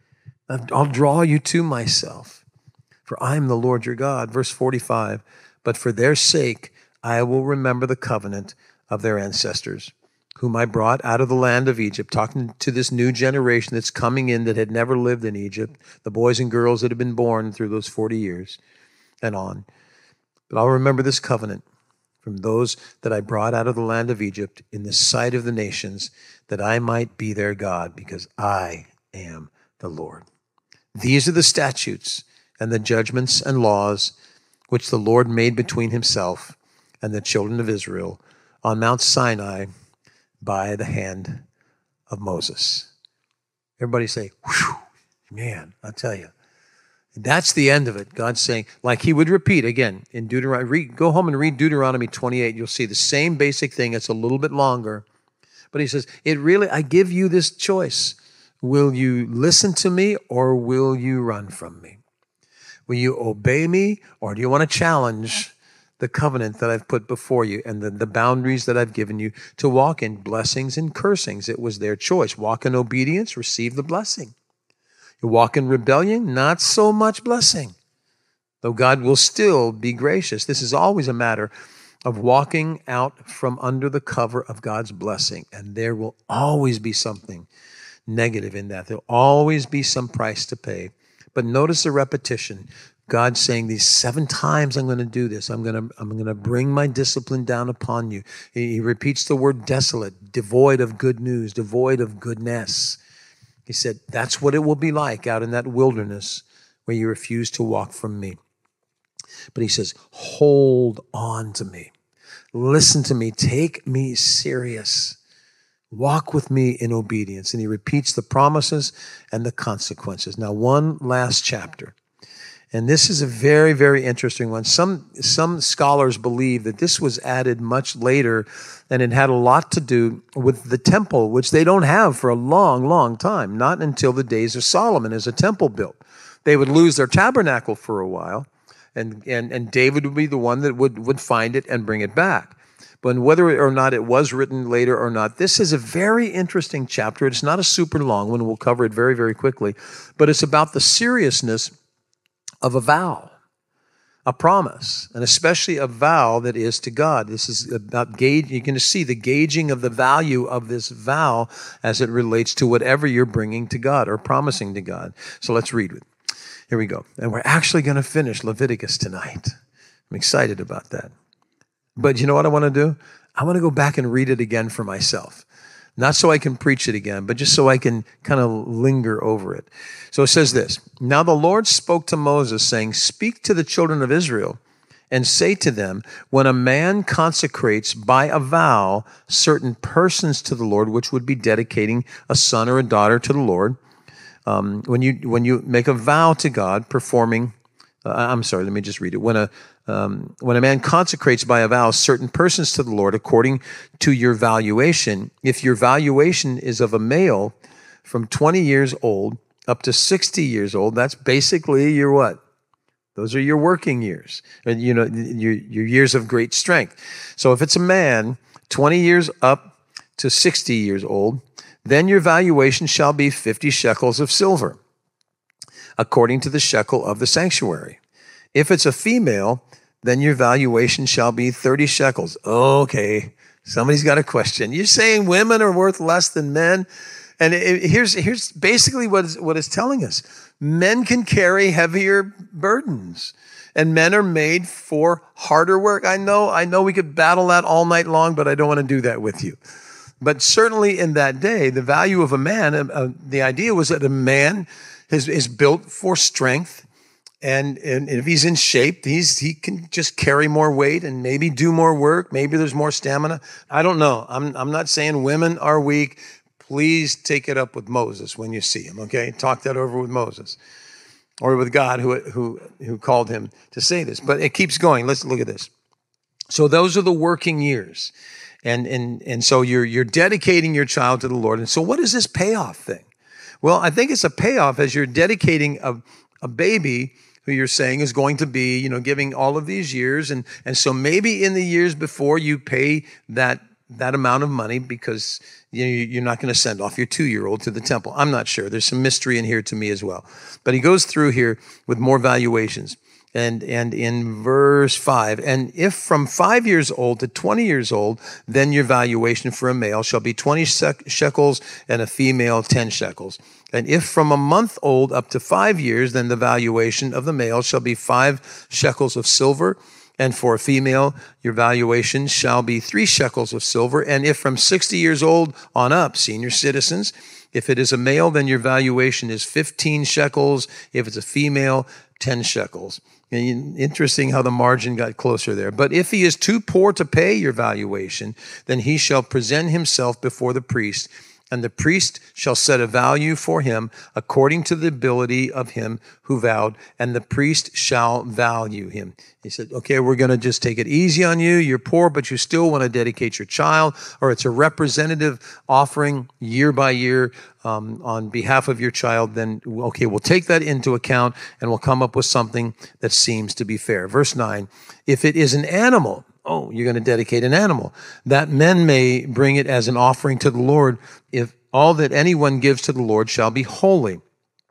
I'll draw you to myself. For I am the Lord your God. Verse 45, but for their sake I will remember the covenant of their ancestors, whom I brought out of the land of Egypt, talking to this new generation that's coming in that had never lived in Egypt, the boys and girls that had been born through those 40 years and on. But I'll remember this covenant from those that I brought out of the land of Egypt in the sight of the nations, that I might be their God, because I am the Lord. These are the statutes and the judgments and laws which the Lord made between himself and the children of Israel on Mount Sinai by the hand of Moses. Everybody say, whew, man, I'll tell you. That's the end of it. God's saying, like he would repeat again in Deuteronomy. Go home and read Deuteronomy 28. You'll see the same basic thing. It's a little bit longer. But he says, I give you this choice. Will you listen to me, or will you run from me? Will you obey me, or do you want to challenge the covenant that I've put before you and the boundaries that I've given you to walk in blessings and cursings? It was their choice. Walk in obedience, receive the blessing. You walk in rebellion, not so much blessing, though God will still be gracious. This is always a matter of walking out from under the cover of God's blessing, and there will always be something negative in that. There'll always be some price to pay. But notice the repetition. God saying these 7 times, I'm going to do this. I'm going to bring my discipline down upon you. He repeats the word desolate, devoid of good news, devoid of goodness. He said, that's what it will be like out in that wilderness where you refuse to walk from me. But he says, hold on to me. Listen to me. Take me serious. Walk with me in obedience. And he repeats the promises and the consequences. Now, one last chapter. And this is a very, very interesting one. Some scholars believe that this was added much later, and it had a lot to do with the temple, which they don't have for a long, long time, not until the days of Solomon is a temple built. They would lose their tabernacle for a while, and David would be the one that would find it and bring it back. But whether or not it was written later or not, this is a very interesting chapter. It's not a super long one. We'll cover it very, very quickly. But it's about the seriousness of a vow, a promise, and especially a vow that is to God. This is about gauge. You're going to see the gauging of the value of this vow as it relates to whatever you're bringing to God or promising to God. So let's read it. Here we go. And we're actually going to finish Leviticus tonight. I'm excited about that. But you know what I want to do? I want to go back and read it again for myself. Not so I can preach it again, but just so I can kind of linger over it. So it says this, now the Lord spoke to Moses, saying, speak to the children of Israel and say to them, when a man consecrates by a vow certain persons to the Lord, which would be dedicating a son or a daughter to the Lord, when you make a vow to God, performing, let me just read it. When a man consecrates by a vow certain persons to the Lord according to your valuation, if your valuation is of a male from 20 years old up to 60 years old, that's basically your what? Those are your working years, and your years of great strength. So if it's a man 20 years up to 60 years old, then your valuation shall be 50 shekels of silver, according to the shekel of the sanctuary. If it's a female, then your valuation shall be 30 shekels. Okay, somebody's got a question. You're saying women are worth less than men? And here's basically what it's telling us. Men can carry heavier burdens. And men are made for harder work. I know we could battle that all night long, but I don't want to do that with you. But certainly in that day, the value of a man, the idea was that a man is built for strength. And if he's in shape, he can just carry more weight and maybe do more work. Maybe there's more stamina. I don't know. I'm not saying women are weak. Please take it up with Moses when you see him, okay? Talk that over with Moses or with God who called him to say this. But it keeps going. Let's look at this. So those are the working years. And so you're dedicating your child to the Lord. And so what is this payoff thing? Well, I think it's a payoff as you're dedicating a baby who you're saying is going to be, giving all of these years. And so maybe in the years before you pay that amount of money because you're not going to send off your 2-year-old to the temple. I'm not sure. There's some mystery in here to me as well. But he goes through here with more valuations. And in verse 5, and if from 5 years old to 20 years old, then your valuation for a male shall be 20 shekels and a female 10 shekels. And if from a month old up to 5 years, then the valuation of the male shall be 5 shekels of silver. And for a female, your valuation shall be 3 shekels of silver. And if from 60 years old on up, senior citizens, if it is a male, then your valuation is 15 shekels. If it's a female, 10 shekels. And interesting how the margin got closer there. But if he is too poor to pay your valuation, then he shall present himself before the priest, and the priest shall set a value for him according to the ability of him who vowed, and the priest shall value him. He said, okay, we're going to just take it easy on you. You're poor, but you still want to dedicate your child, or it's a representative offering year by year on behalf of your child. Then, okay, we'll take that into account, and we'll come up with something that seems to be fair. Verse 9, if it is an animal, you're going to dedicate an animal, that men may bring it as an offering to the Lord. If all that anyone gives to the Lord shall be holy,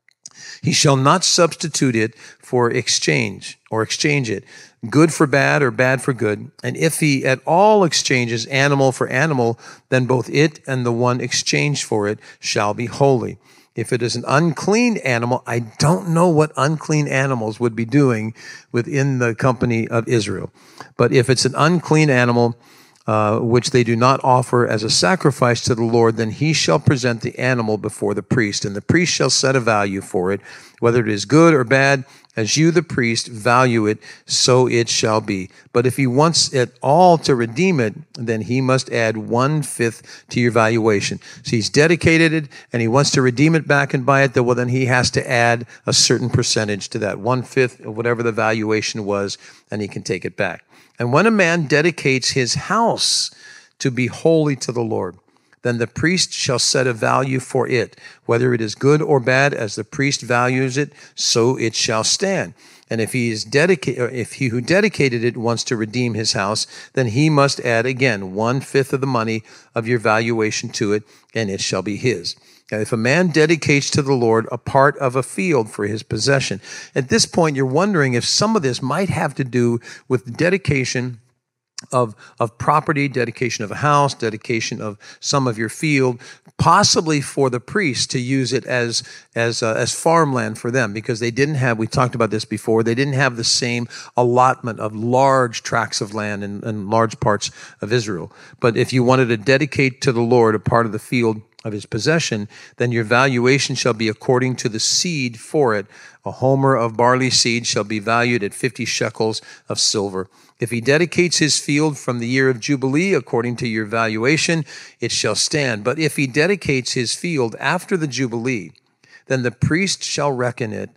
he shall not substitute it for exchange it, good for bad or bad for good. And if he at all exchanges animal for animal, then both it and the one exchanged for it shall be holy. If it is an unclean animal, I don't know what unclean animals would be doing within the company of Israel. But if it's an unclean animal, which they do not offer as a sacrifice to the Lord, then he shall present the animal before the priest, and the priest shall set a value for it, whether it is good or bad. As you, the priest, value it, so it shall be. But if he wants it all to redeem it, then he must add 1/5 to your valuation. So he's dedicated it, and he wants to redeem it back and buy it, then he has to add a certain percentage to that, 1/5 of whatever the valuation was, and he can take it back. And when a man dedicates his house to be holy to the Lord, then the priest shall set a value for it, whether it is good or bad, as the priest values it, so it shall stand. And if he who dedicated it wants to redeem his house, then he must add again 1/5 of the money of your valuation to it, and it shall be his. Now, if a man dedicates to the Lord a part of a field for his possession, at this point you're wondering if some of this might have to do with dedication of property, dedication of a house, dedication of some of your field, possibly for the priest to use it as farmland for them, because they didn't have, we talked about this before, they didn't have the same allotment of large tracts of land in large parts of Israel. But if you wanted to dedicate to the Lord a part of the field of his possession, then your valuation shall be according to the seed for it. A homer of barley seed shall be valued at 50 shekels of silver. If he dedicates his field from the year of Jubilee, according to your valuation, it shall stand. But if he dedicates his field after the Jubilee, then the priest shall reckon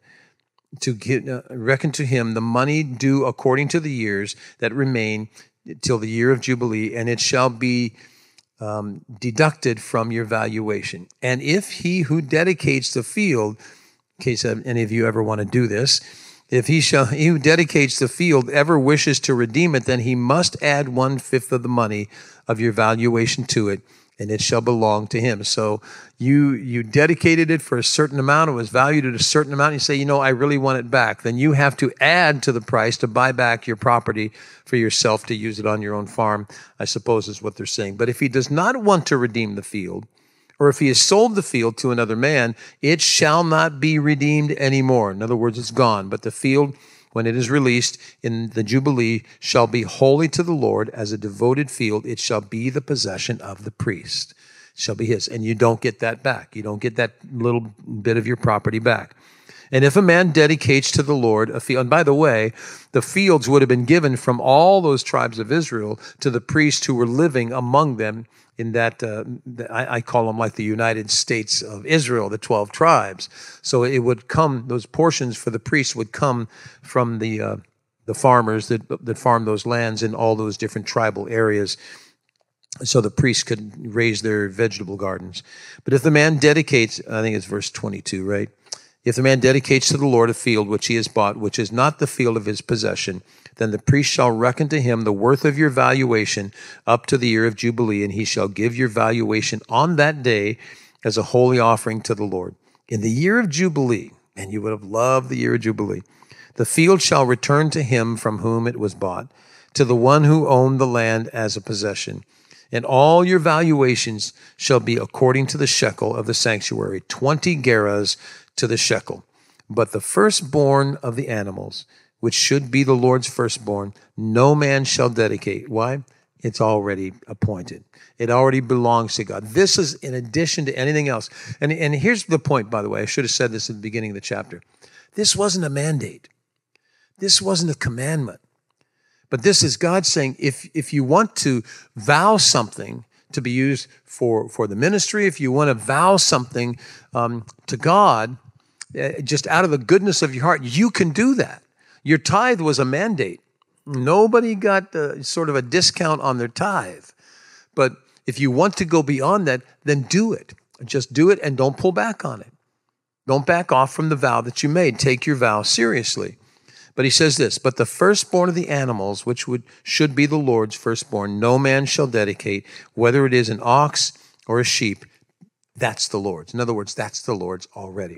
to him the money due according to the years that remain till the year of Jubilee, and it shall be deducted from your valuation. And if he who dedicates the field, in case any of you ever want to do this, if he who dedicates the field ever wishes to redeem it, then he must add 1/5 of the money of your valuation to it, and it shall belong to him. So you dedicated it for a certain amount, it was valued at a certain amount, and you say, I really want it back. Then you have to add to the price to buy back your property for yourself to use it on your own farm, I suppose is what they're saying. But if he does not want to redeem the field, or if he has sold the field to another man, it shall not be redeemed anymore. In other words, it's gone. But the field when it is released in the Jubilee, shall be holy to the Lord as a devoted field. It shall be the possession of the priest. It shall be his. And you don't get that back. You don't get that little bit of your property back. And if a man dedicates to the Lord a field, and by the way, the fields would have been given from all those tribes of Israel to the priests who were living among them in that, I call them like the United States of Israel, the 12 tribes. So it would come, those portions for the priests would come from the farmers that farm those lands in all those different tribal areas, so the priests could raise their vegetable gardens. But if the man dedicates, I think it's verse 22, right? If the man dedicates to the Lord a field which he has bought, which is not the field of his possession, then the priest shall reckon to him the worth of your valuation up to the year of Jubilee, and he shall give your valuation on that day as a holy offering to the Lord. In the year of Jubilee, and you would have loved the year of Jubilee, the field shall return to him from whom it was bought, to the one who owned the land as a possession. And all your valuations shall be according to the shekel of the sanctuary, 20 gerahs to the shekel. But the firstborn of the animals, which should be the Lord's firstborn, no man shall dedicate. Why? It's already appointed. It already belongs to God. This is in addition to anything else. And here's the point, by the way. I should have said this at the beginning of the chapter. This wasn't a mandate. This wasn't a commandment. But this is God saying, if you want to vow something to be used for the ministry, if you want to vow something to God, just out of the goodness of your heart, you can do that. Your tithe was a mandate. Nobody got sort of a discount on their tithe. But if you want to go beyond that, then do it. Just do it and don't pull back on it. Don't back off from the vow that you made. Take your vow seriously. But he says this, but the firstborn of the animals, which should be the Lord's firstborn, no man shall dedicate, whether it is an ox or a sheep, that's the Lord's. In other words, that's the Lord's already.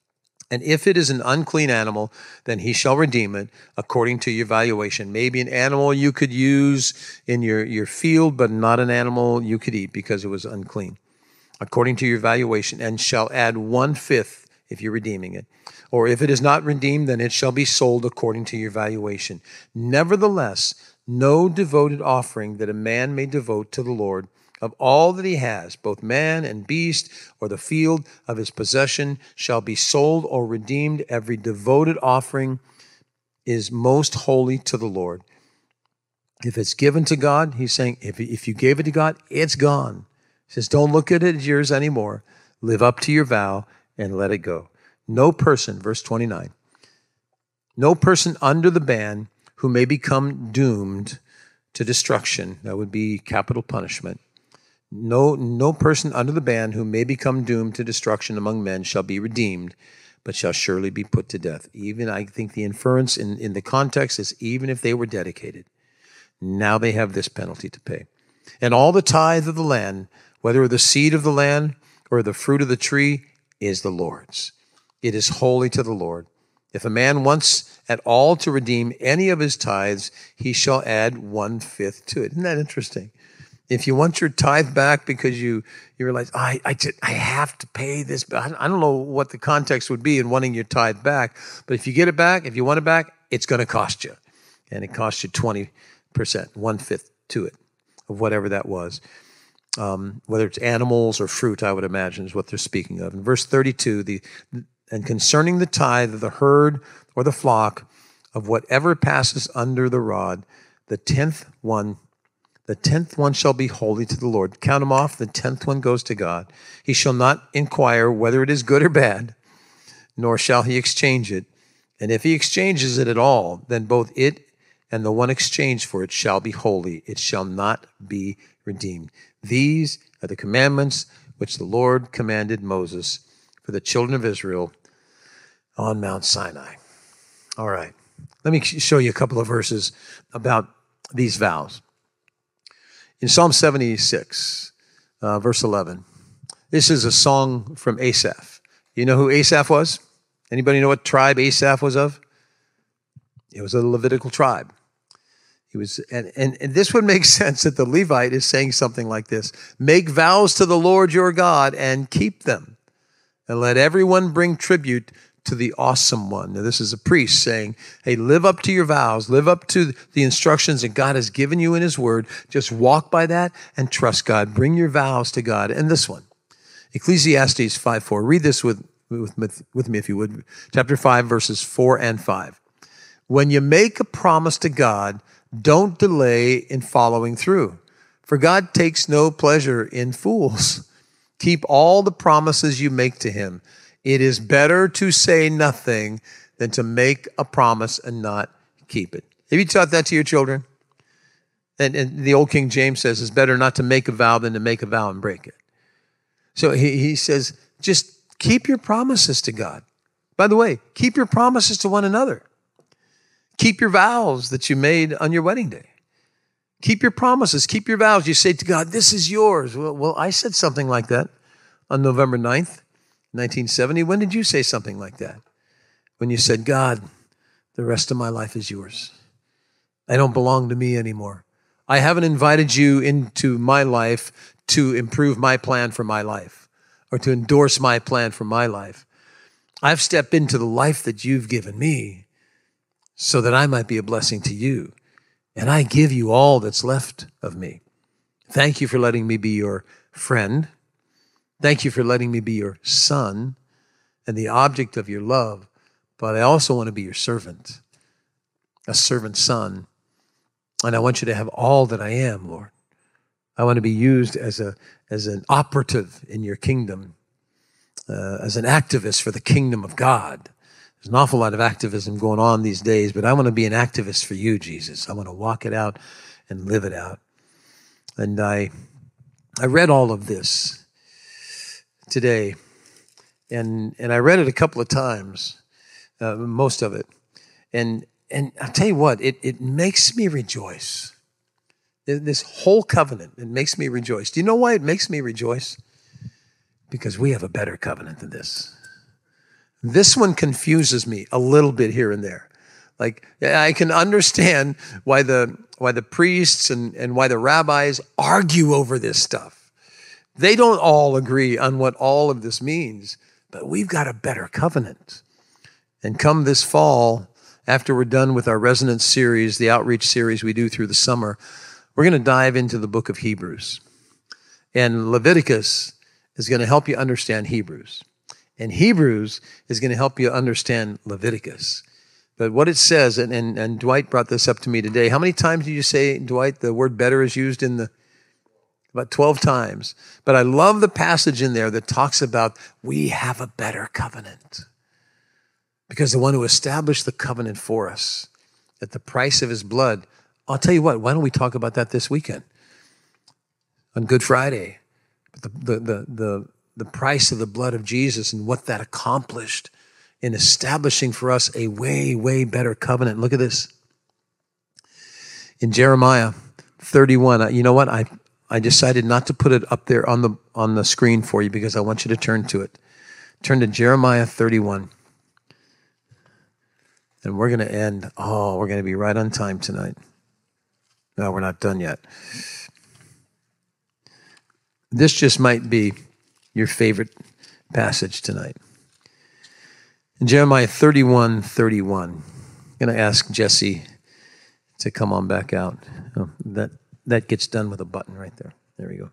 And if it is an unclean animal, then he shall redeem it according to your valuation. Maybe an animal you could use in your field, but not an animal you could eat because it was unclean, according to your valuation, and shall add 1/5 if you're redeeming it. Or if it is not redeemed, then it shall be sold according to your valuation. Nevertheless, no devoted offering that a man may devote to the Lord of all that he has, both man and beast, or the field of his possession, shall be sold or redeemed. Every devoted offering is most holy to the Lord. If it's given to God, he's saying, if you gave it to God, it's gone. He says, don't look at it as yours anymore. Live up to your vow and let it go. No person, verse 29, no person under the ban who may become doomed to destruction, that would be capital punishment. No person under the ban who may become doomed to destruction among men shall be redeemed, but shall surely be put to death. Even, I think the inference in the context is even if they were dedicated, now they have this penalty to pay. And all the tithe of the land, whether the seed of the land or the fruit of the tree, is the Lord's. It is holy to the Lord. If a man wants at all to redeem any of his tithes, he shall add 1/5 to it. Isn't that interesting? If you want your tithe back because you realize, I have to pay this, but I don't know what the context would be in wanting your tithe back, but if you get it back, if you want it back, it's going to cost you. And it costs you 20%, 1/5 to it of whatever that was. Whether it's animals or fruit, I would imagine, is what they're speaking of. In verse 32, and concerning the tithe of the herd or the flock of whatever passes under the rod, the tenth one shall be holy to the Lord. Count them off. The 10th one goes to God. He shall not inquire whether it is good or bad, nor shall he exchange it. And if he exchanges it at all, then both it and the one exchanged for it shall be holy. It shall not be redeemed. These are the commandments which the Lord commanded Moses for the children of Israel on Mount Sinai. All right. Let me show you a couple of verses about these vows. In Psalm 76, verse 11, this is a song from Asaph. You know who Asaph was? Anybody know what tribe Asaph was of? It was a Levitical tribe. He was, and this would make sense that the Levite is saying something like this: make vows to the Lord your God and keep them, and let everyone bring tribute to the awesome one. Now, this is a priest saying, hey, live up to your vows, live up to the instructions that God has given you in his word. Just walk by that and trust God. Bring your vows to God. And this one, Ecclesiastes 5:4. Read this with me if you would. Chapter 5, verses 4 and 5. When you make a promise to God, don't delay in following through, for God takes no pleasure in fools. Keep all the promises you make to him. It is better to say nothing than to make a promise and not keep it. Have you taught that to your children? And the old King James says it's better not to make a vow than to make a vow and break it. So he says, just keep your promises to God. By the way, keep your promises to one another. Keep your vows that you made on your wedding day. Keep your promises, keep your vows. You say to God, this is yours. Well, I said something like that on November 9th. 1970, when did you say something like that? When you said, God, the rest of my life is yours. I don't belong to me anymore. I haven't invited you into my life to improve my plan for my life or to endorse my plan for my life. I've stepped into the life that you've given me so that I might be a blessing to you. And I give you all that's left of me. Thank you for letting me be your friend. Thank you for letting me be your son and the object of your love, but I also want to be your servant, a servant son. And I want you to have all that I am, Lord. I want to be used as an operative in your kingdom, as an activist for the kingdom of God. There's an awful lot of activism going on these days, but I want to be an activist for you, Jesus. I want to walk it out and live it out. And I read all of this today, and I read it a couple of times, most of it, and I'll tell you what, it makes me rejoice. This whole covenant, it makes me rejoice. Do you know why it makes me rejoice? Because we have a better covenant than this. This one confuses me a little bit here and there. Like, I can understand why the priests and why the rabbis argue over this stuff. They don't all agree on what all of this means, but we've got a better covenant. And come this fall, after we're done with our Resonance series, the outreach series we do through the summer, we're going to dive into the book of Hebrews. And Leviticus is going to help you understand Hebrews. And Hebrews is going to help you understand Leviticus. But what it says, and Dwight brought this up to me today, how many times did you say, Dwight, the word better is used in the about 12 times. But I love the passage in there that talks about we have a better covenant. Because the one who established the covenant for us at the price of his blood, I'll tell you what, why don't we talk about that this weekend? On Good Friday, the price of the blood of Jesus and what that accomplished in establishing for us a way, way better covenant. Look at this. In Jeremiah 31, you know what? I decided not to put it up there on the screen for you because I want you to turn to it. Turn to Jeremiah 31. And we're going to end. Oh, we're going to be right on time tonight. No, we're not done yet. This just might be your favorite passage tonight. In Jeremiah 31:31, I'm going to ask Jesse to come on back out. Oh, that gets done with a button right there. There we go.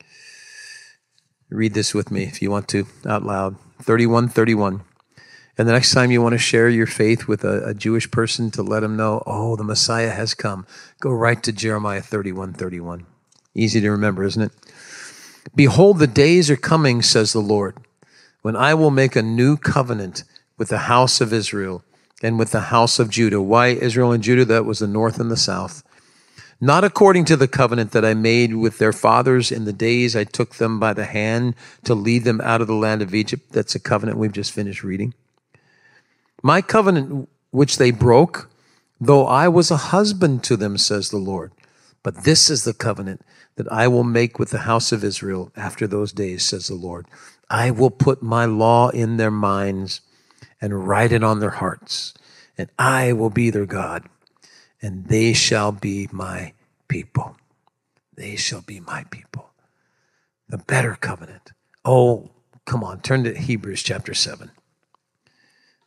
Read this with me if you want to, out loud. 31:31. And the next time you want to share your faith with a Jewish person to let them know, oh, the Messiah has come, go right to Jeremiah 31:31. Easy to remember, isn't it? Behold, the days are coming, says the Lord, when I will make a new covenant with the house of Israel and with the house of Judah. Why Israel and Judah? That was the north and the south. Not according to the covenant that I made with their fathers in the days I took them by the hand to lead them out of the land of Egypt. That's a covenant we've just finished reading. My covenant which they broke, though I was a husband to them, says the Lord. But this is the covenant that I will make with the house of Israel after those days, says the Lord. I will put my law in their minds and write it on their hearts, and I will be their God, and they shall be my people. They shall be my people. The better covenant. Oh, come on, turn to Hebrews chapter 7.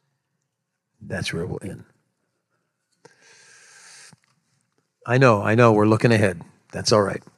That's where we'll end. I know, we're looking ahead. That's all right.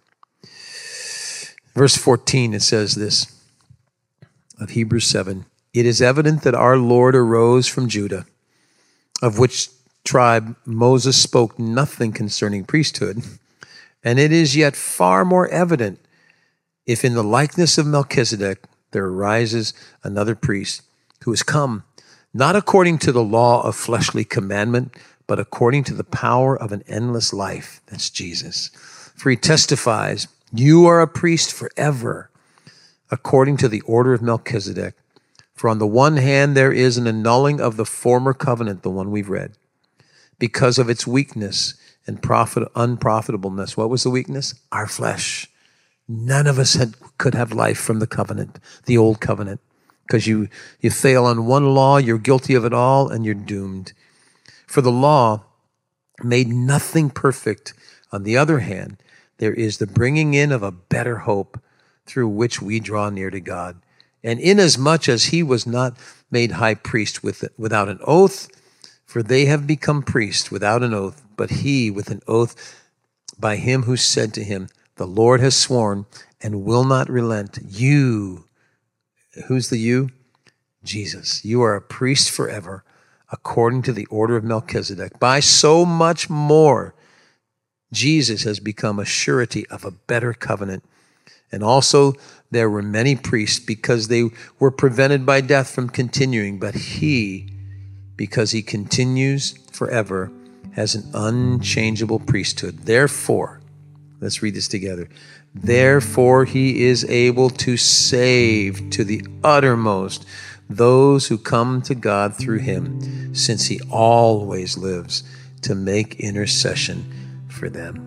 Verse 14, it says this of Hebrews 7, "It is evident that our Lord arose from Judah, of which tribe Moses spoke nothing concerning priesthood, and it is yet far more evident if in the likeness of Melchizedek there arises another priest who has come, not according to the law of fleshly commandment, but according to the power of an endless life." That's Jesus. "For he testifies, you are a priest forever, according to the order of Melchizedek. For on the one hand, there is an annulling of the former covenant," the one we've read, "because of its weakness and unprofitableness." What was the weakness? Our flesh. None of us could have life from the covenant, the old covenant, because you fail on one law, you're guilty of it all, and you're doomed. "For the law made nothing perfect. On the other hand, there is the bringing in of a better hope, through which we draw near to God. And inasmuch as he was not made high priest without an oath, for they have become priests without an oath, but he with an oath by him who said to him, 'The Lord has sworn and will not relent.' You," who's the you? Jesus. "You are a priest forever, according to the order of Melchizedek. By so much more, Jesus has become a surety of a better covenant. And also there were many priests because they were prevented by death from continuing. But he, because he continues forever, has an unchangeable priesthood. Therefore," let's read this together, "therefore he is able to save to the uttermost those who come to God through him, since he always lives to make intercession for them."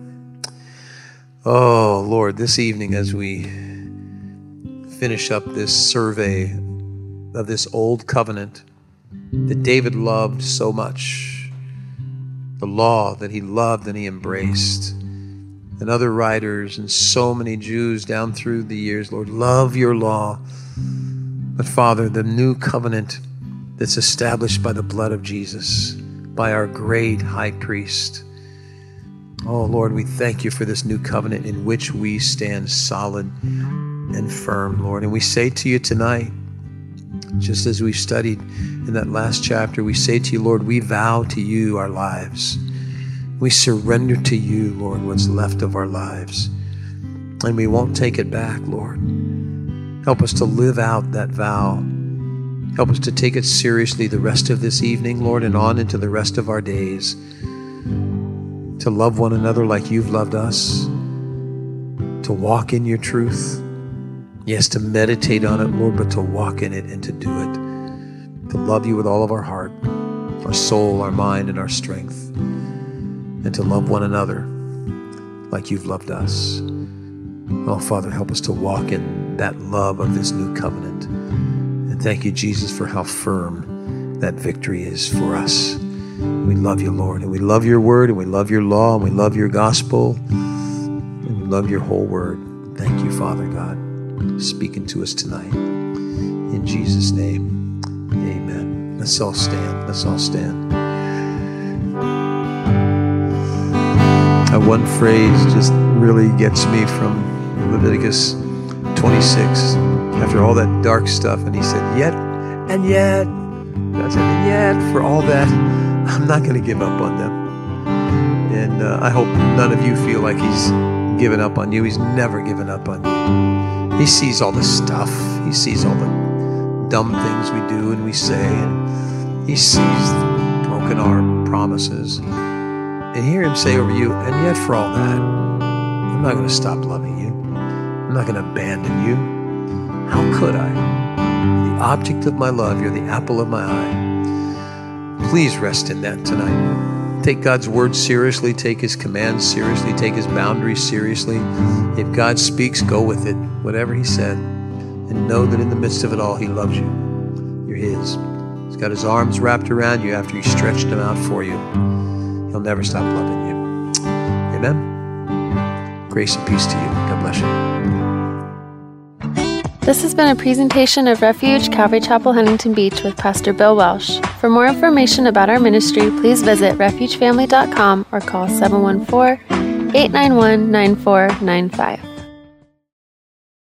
Oh, Lord, this evening as we finish up this survey of this old covenant that David loved so much, the law that he loved and he embraced, and other writers and so many Jews down through the years, Lord, love your law. But Father, the new covenant that's established by the blood of Jesus, by our great high priest. Oh, Lord, we thank you for this new covenant in which we stand solid and firm, Lord. And we say to you tonight, just as we studied in that last chapter, we say to you, Lord, we vow to you our lives. We surrender to you, Lord, what's left of our lives. And we won't take it back, Lord. Help us to live out that vow. Help us to take it seriously the rest of this evening, Lord, and on into the rest of our days. To love one another like you've loved us. To walk in your truth. Yes, to meditate on it, Lord, but to walk in it and to do it. To love you with all of our heart, our soul, our mind, and our strength. And to love one another like you've loved us. Oh, Father, help us to walk in that love of this new covenant. And thank you, Jesus, for how firm that victory is for us. We love you, Lord, and we love your word, and we love your law, and we love your gospel, and we love your whole word. Thank you, Father God, speaking to us tonight. In Jesus' name, amen. Let's all stand. Let's all stand. One phrase just really gets me from Leviticus 26. After all that dark stuff, and he said, yet, God said, and yet, for all that, I'm not going to give up on them. And I hope none of you feel like he's given up on you. He's never given up on you. He sees all the stuff. He sees all the dumb things we do and we say. And he sees the broken our promises. And hear him say over you, and yet for all that, I'm not going to stop loving you. I'm not going to abandon you. How could I? The object of my love, you're the apple of my eye. Please rest in that tonight. Take God's word seriously. Take his commands seriously. Take his boundaries seriously. If God speaks, go with it, whatever he said. And know that in the midst of it all, he loves you. You're his. He's got his arms wrapped around you after he stretched them out for you. He'll never stop loving you. Amen. Grace and peace to you. God bless you. This has been a presentation of Refuge Calvary Chapel, Huntington Beach with Pastor Bill Welsh. For more information about our ministry, please visit refugefamily.com or call 714-891-9495.